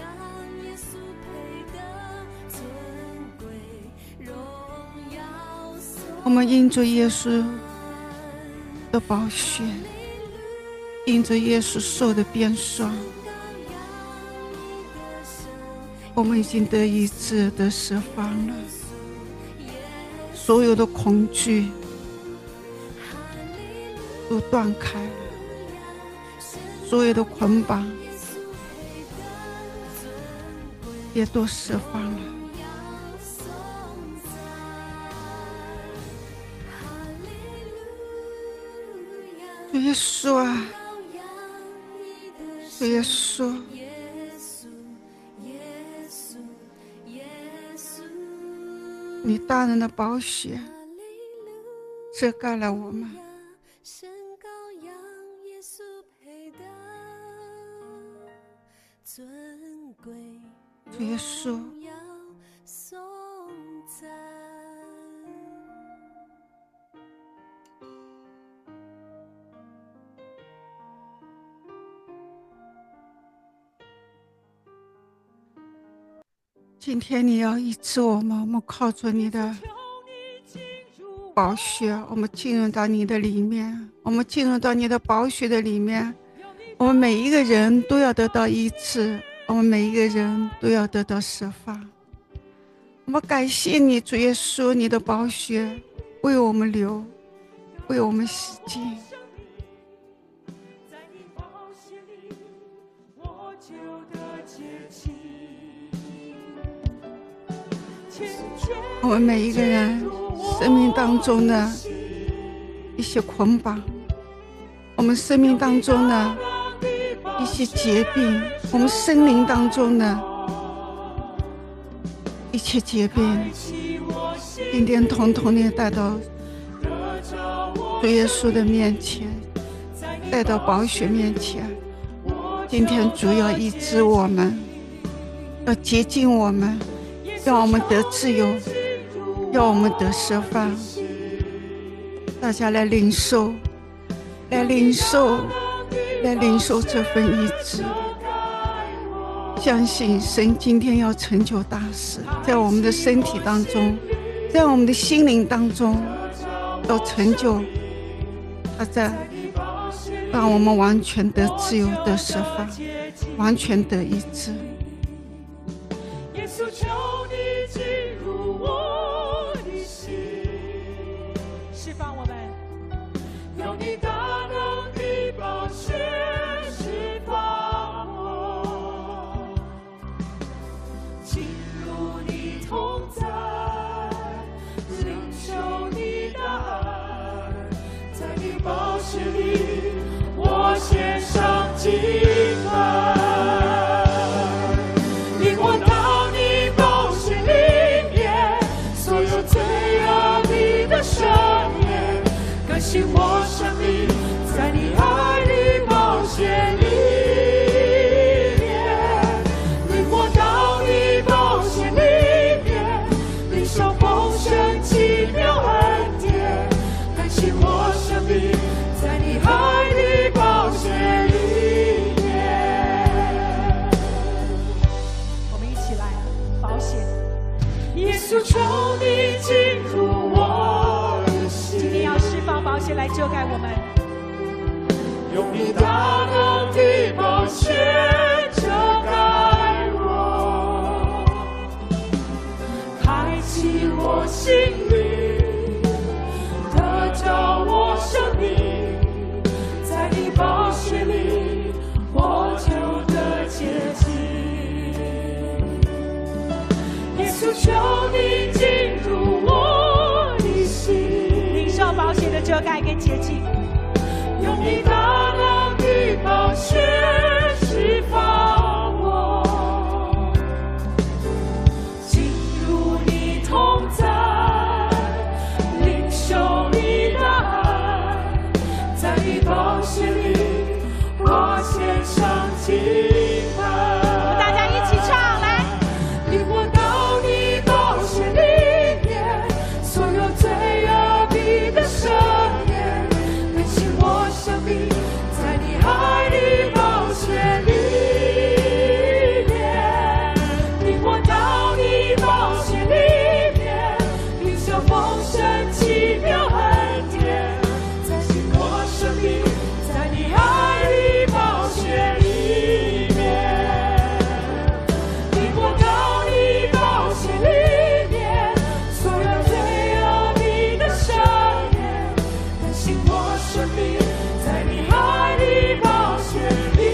我们因着耶稣的宝血，因着耶稣受的鞭伤，我们已经得医治，得释放了。所有的恐惧都断开了，所有的捆绑也都释放了。主耶稣啊，主耶稣，你大人的宝血遮盖了我们。主耶稣， 今天你要医治我们，我们靠着你的宝血，我们进入到你的里面，我们进入到你的宝血的里面，我们每一个人都要得到医治，我们每一个人都要得到释放。我们感谢你，主耶稣，你的宝血为我们流，为我们洗净。我们每一个人生命当中的一些捆绑，我们生命当中的一些疾病，我们心灵当中的一切疾病，今天统统地带到主耶稣的面前，带到宝血面前。今天主要医治我们，要洁净我们，让我们得自由，要我们得释放。大家来领受，来领受，来领受这份医治。相信神今天要成就大事，在我们的身体当中，在我们的心灵当中，要成就他在让我们完全得自由，得释放，完全得医治。耶稣，求你进入我的心，释放我们，用你大能的宝血释放我，进入你同在，领受你的爱，在你宝血里我献上敬拜，领我到你宝血里面，所有罪恶你的赦免，更新我生命，在你爱的宝血里面，领我到你宝血里面，领受丰盛奇妙恩典，更新我生命，在你爱的宝血里面。我们一起来，宝血，耶稣，求你进入我的心。今天要释放宝血来遮盖我们，用你大能的宝血遮盖我，开启我心灵，得着我生命，在你宝血里我就得洁净。耶稣，求你进入我的心，领受宝血的遮盖跟洁净，用你大能的宝血释放我，进入你同在，领受你的爱，在你宝血里我献上敬拜。大家一起唱来，领我到你宝血里面，所有罪恶你的赦免，更新我生命，在你爱的宝血里面，领我到你宝血里面，领受丰盛奇妙恩典，更新我生命，在你爱的宝血里面，领我到你宝血里面，所有罪恶你的赦免，更新我生命，在你爱的宝血里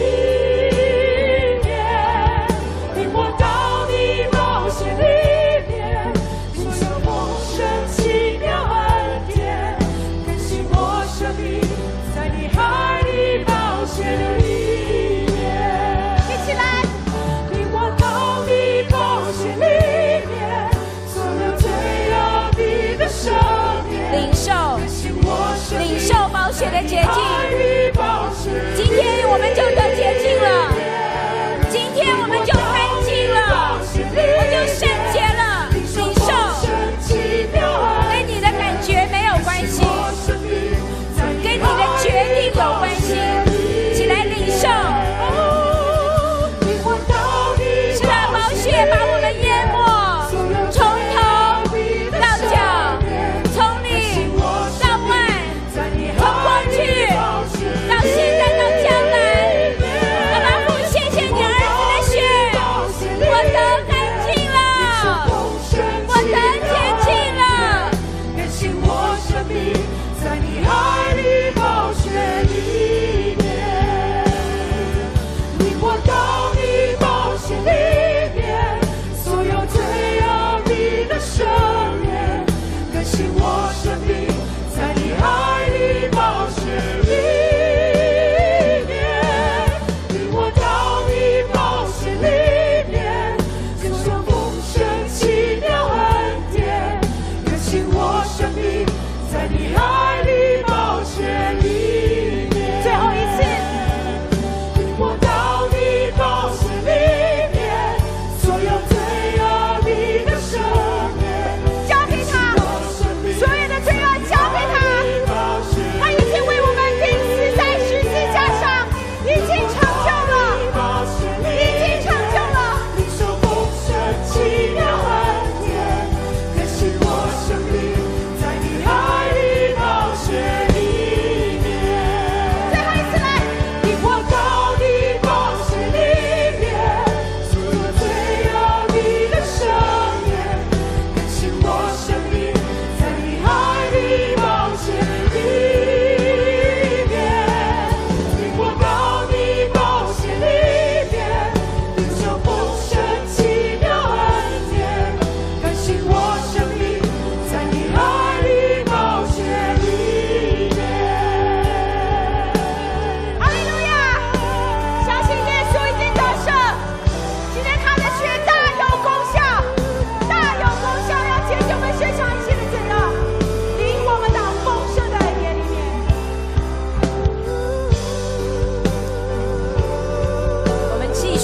面，领我到你宝血里面，领受丰盛奇妙恩典，更新我生命，在你爱的宝血里面。一起来，领我到你宝血里面，所有罪恶你的赦免， 领受更新我生命， 领受宝血的洁净。 爱的宝血里面， 今天我们就得洁净了，今天我们就干净了，我就圣洁了。领受跟你的感觉没有关系，跟你的决定有关系，起来领受。是啊，宝血把我们淹没，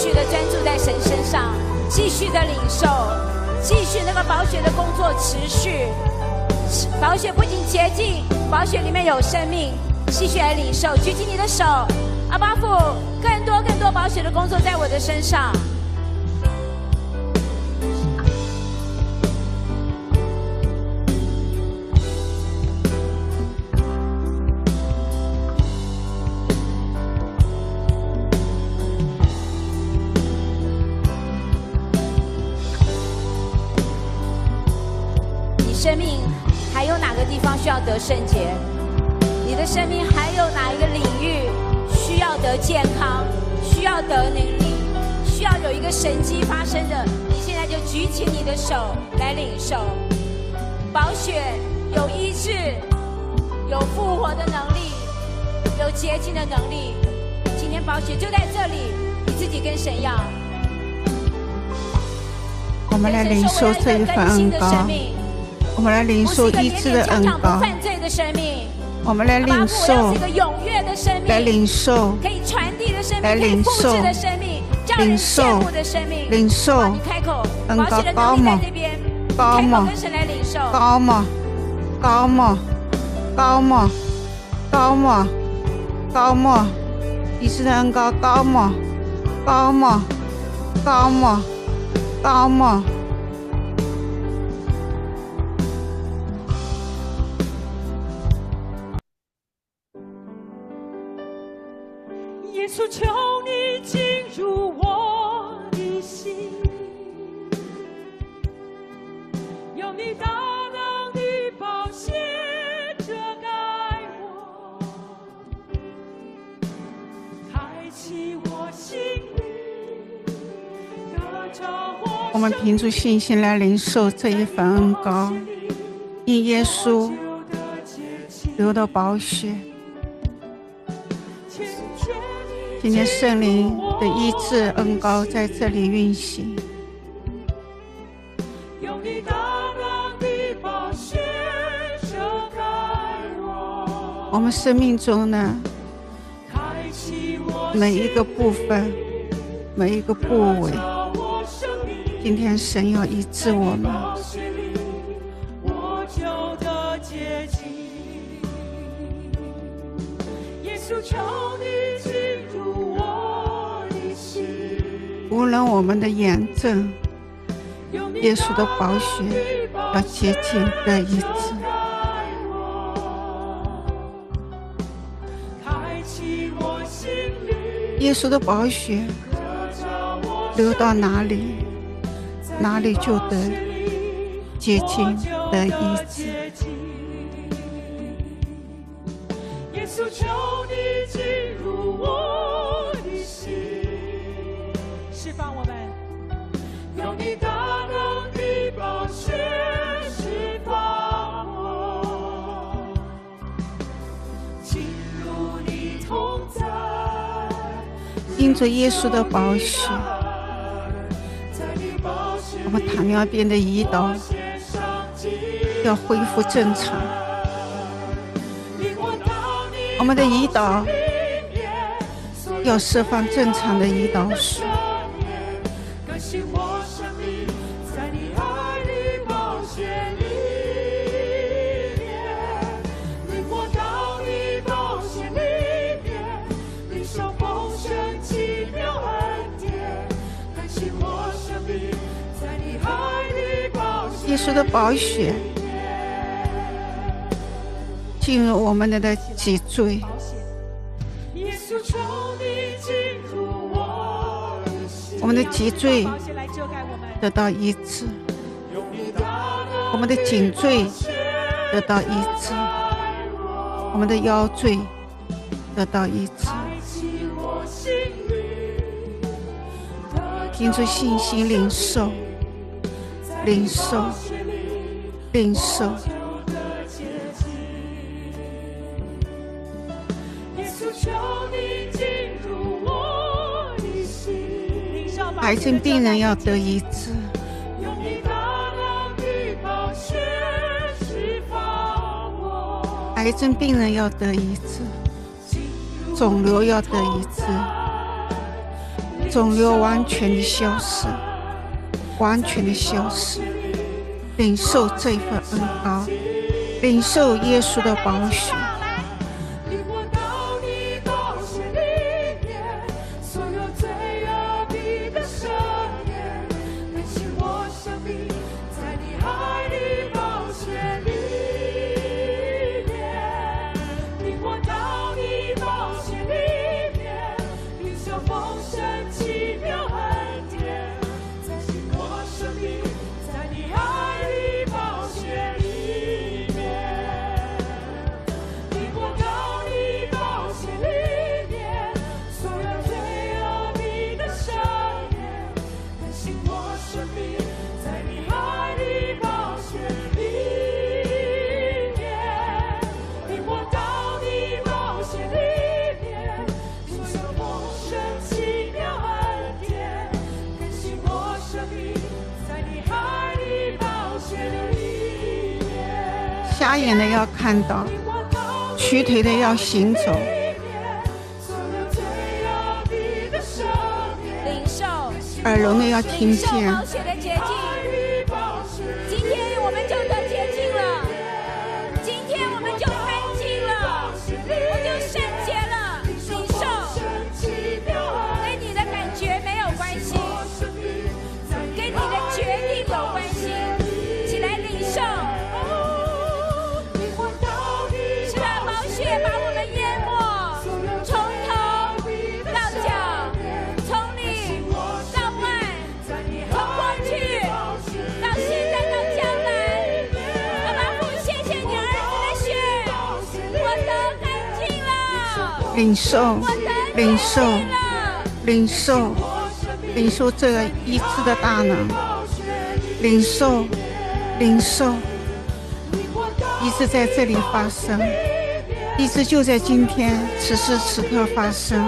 续的专注在神身上，继续的领受，继续那个宝血的工作持续。宝血不仅洁净，宝血里面有生命，继续来领受。举起你的手，阿爸父，更多更多宝血的工作在我的身上。生命还有哪个地方需要得圣洁？你的生命还有哪一个领域需要得健康，需要得能力，需要有一个神迹发生的？你现在就举起你的手来领受。宝血有医治，有复活的能力，有洁净的能力。今天宝血就在这里，你自己跟神要。 我们来领受这一份恩膏，我们来领受医治的恩膏，我们来领受，来领受， 可以传递的生命， 来领受，领受，领受，恩膏高吗？高吗？高吗？高吗？高吗？高吗？高吗？医治的恩膏高吗？高吗？高吗？高吗？ 耶稣，求你进入我的心，有你大能的宝血遮盖我，开启我心里，得着我。 我们凭着信心来领受这一份恩膏，因耶稣流的宝血。今天圣灵的医治恩膏在这里运行，我们生命中呢每一个部分，每一个部位，今天神要医治我们。耶稣，求你进入我的心，无论我们的眼症，耶稣的宝血要洁净的医治。耶稣的宝血流到哪里，哪里就得洁净的医治。耶稣，求你进入我的心，释放我们，用你大能的宝血释放我，进入你同在。因着耶稣的宝血，我们糖尿病的胰岛要恢复正常，我们的胰岛要释放正常的胰岛素。耶稣的宝血进入我们的脊椎，我们的脊椎得到医治，我们的颈椎得到医治，我们的腰椎得到医治。凭着信心领受，领受，领受。癌症病人要得医治，癌症病人要得医治，肿瘤要得医治， 肿瘤完全的消失，完全的消失。领受这份恩膏，领受耶稣的宝血。瞎眼的要看到，瘸腿的要行走。 领受耳聋的要听见。 宝血的洁净，今天我们就得洁净了，今天我们就干净了，我就圣洁了。领受，跟你的感觉没有关系，跟你的决定有关系，起来领受。是的，宝血把我们淹没，从头到脚，从里到外，从过去到现在到将来。爸爸父，谢谢你儿子的血，我得干净了， 领受， 我得领受， 干净了。 领受，领受这个医治的大能。领受，领受，医治在这里发生，医治就在今天此时此刻发生。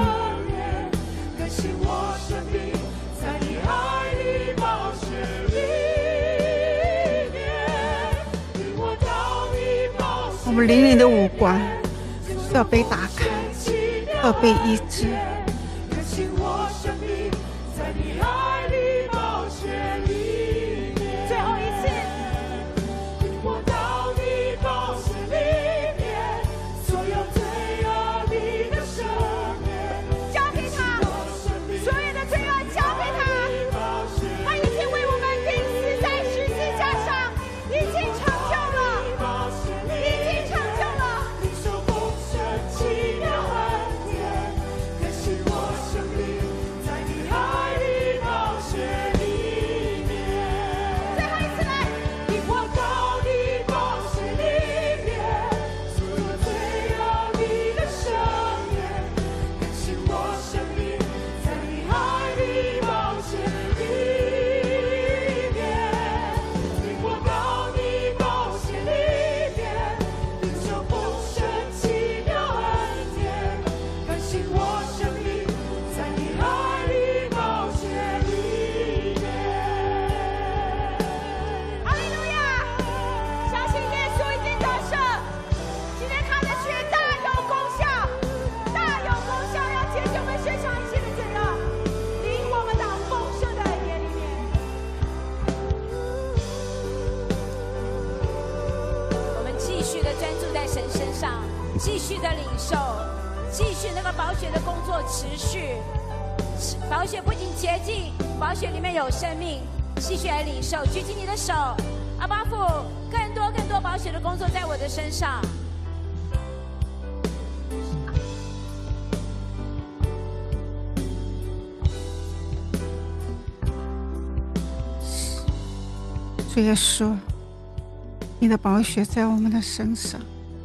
我们灵灵的五官要被打开，要被医治。 最后一次，交给他，所有的罪恶交给他，他已经为我们钉死在十字架上，已经成就了，已经成就了。最后一次来，你我到你宝血里面，所有罪恶你的赦免，更新我生命，在你爱的宝血里面，你我到你宝血里面，领受丰盛奇妙恩典，更新我生命，在你爱的宝血里面。哈利路亚！相信耶稣已经得胜，今天他的血大有功效，大有功效，要解救我们身上一切的罪恶，领我们到丰盛的恩典里面。我们继续的专注在神身上，继续的领受，继续那个宝血的工作持续。宝血不仅洁净，宝血里面有生命，继续来领受。举起你的手，阿爸父，更多更多宝血的工作在我的身上。 主耶稣，你的宝血在我们的身上，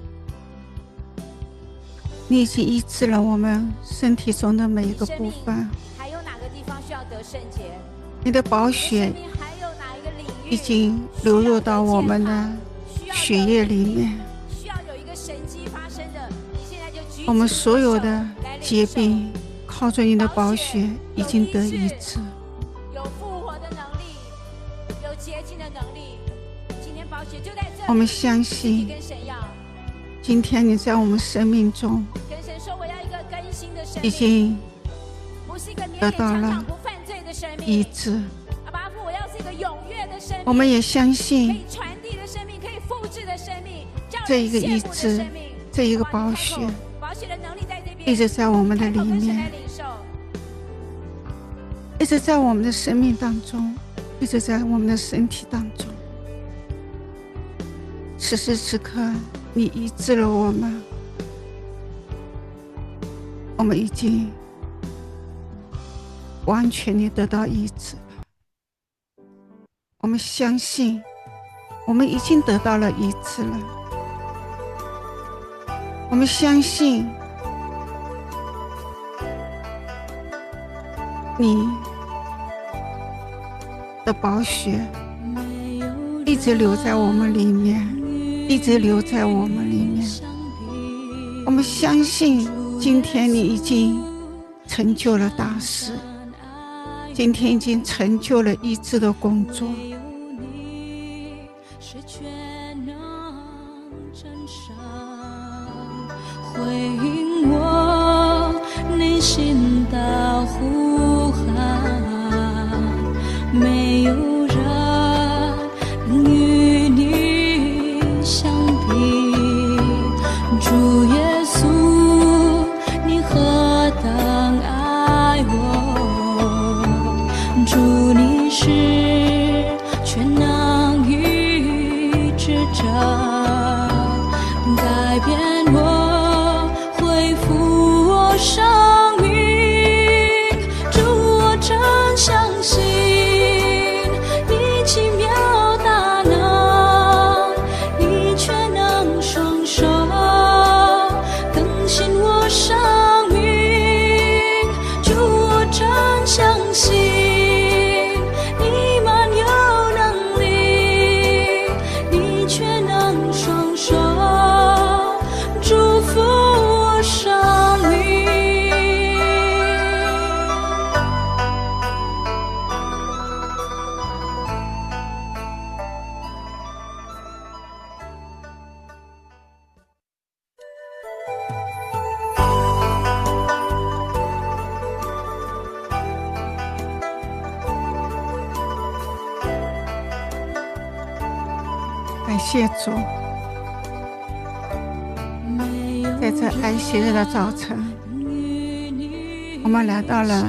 你已经医治了我们身体中的每一个部分。 还有哪个地方需要得圣洁？ 你的宝血生命还有哪一个领域已经流入到我们的血液里面， 需要有一个神迹发生的，你现在就举起我们所有的疾你的手来领受。 病靠着你的宝血已经得医治。 有复活的能力，有洁净的能力。今天宝血就在这里。 我们相你信跟神要， 今天你在我们生命中跟神说我要一个更新的生已命， 经不是一个得到了医治。我们也相信这一个医治，这一个宝血一直在我们的里面，一直在我们的生命当中，一直在我们的身体当中。此时此刻你医治了我们，我们已经完全地得到医治了。我们相信我们已经得到了医治了。我们相信你的宝血一直留在我们里面，一直留在我们里面。我们相信今天你已经成就了大事，今天已经成就了医治的工作。 回应我内心的呼喊，没有人能与你相比。主耶稣，你何等爱我，主你是全能医治者，改变我，恢复我生命。主，我真相信你奇妙大能，你全能双手更新我生命。主，我真相信你满有能力，你全能双手祝福我生命。 感谢主，在这安息日的早晨，我们来到了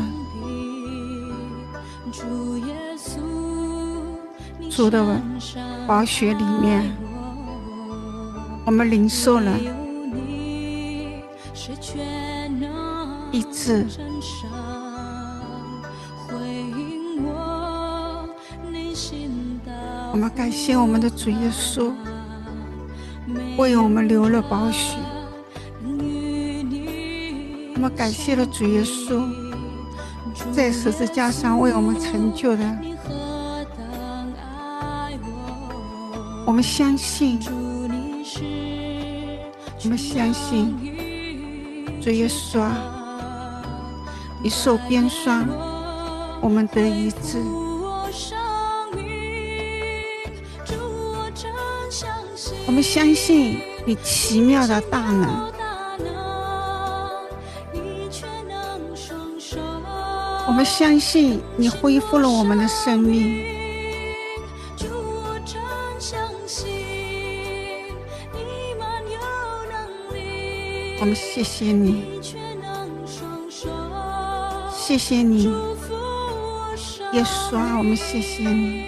主的宝血里面，我们领受了医治。我们感谢我们的主耶稣为我们流了宝血，我们感谢了主耶稣在十字架上为我们成就的。我们相信，我们相信主耶稣啊，你受鞭伤，我们得医治。我们相信你奇妙的大能，我们相信你恢复了我们的生命。我们谢谢你，谢谢你，耶稣啊，我们谢谢你。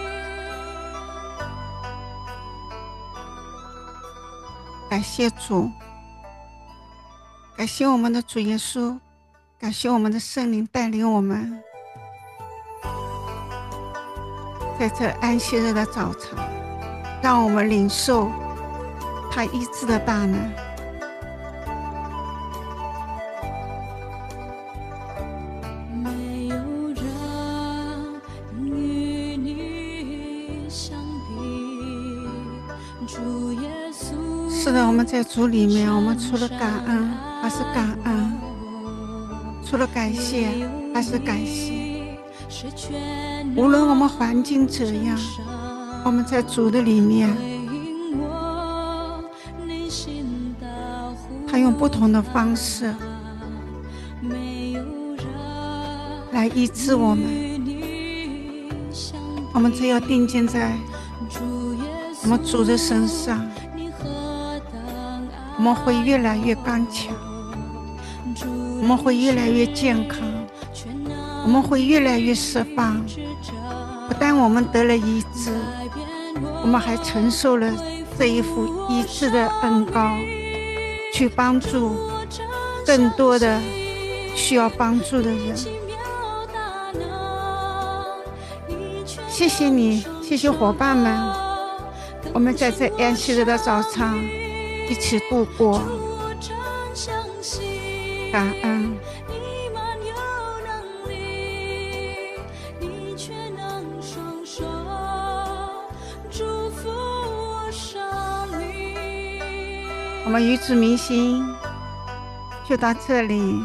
感谢主，感谢我们的主耶稣，感谢我们的圣灵带领我们，在这安息日的早晨，让我们领受他医治的大能。 没有人与你相比，主耶稣。 是的，我们在主里面，我们除了感恩还是感恩，除了感谢还是感谢。无论我们环境怎样，我们在主的里面，他用不同的方式来医治我们。我们只有定睛在我们主的身上，我们会越来越刚强，我们会越来越健康，我们会越来越释放。不但我们得了医治，我们还承受了这一副医治的恩膏，去帮助更多的需要帮助的人。谢谢你，谢谢伙伴们，我们在这安息日的早上一起度过，感恩。我们与主明心就到这里，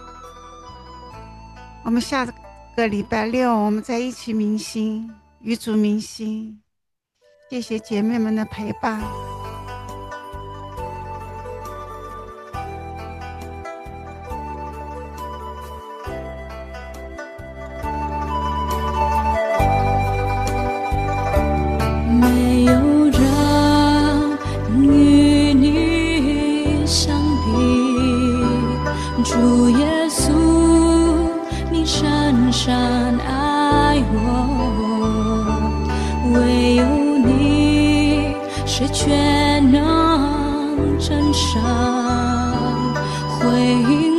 我们下个礼拜六我们再一起明心，与主明心。谢谢姐妹们的陪伴。 没有人与你相比，主耶稣，你深深爱我，唯有你是全能真神回应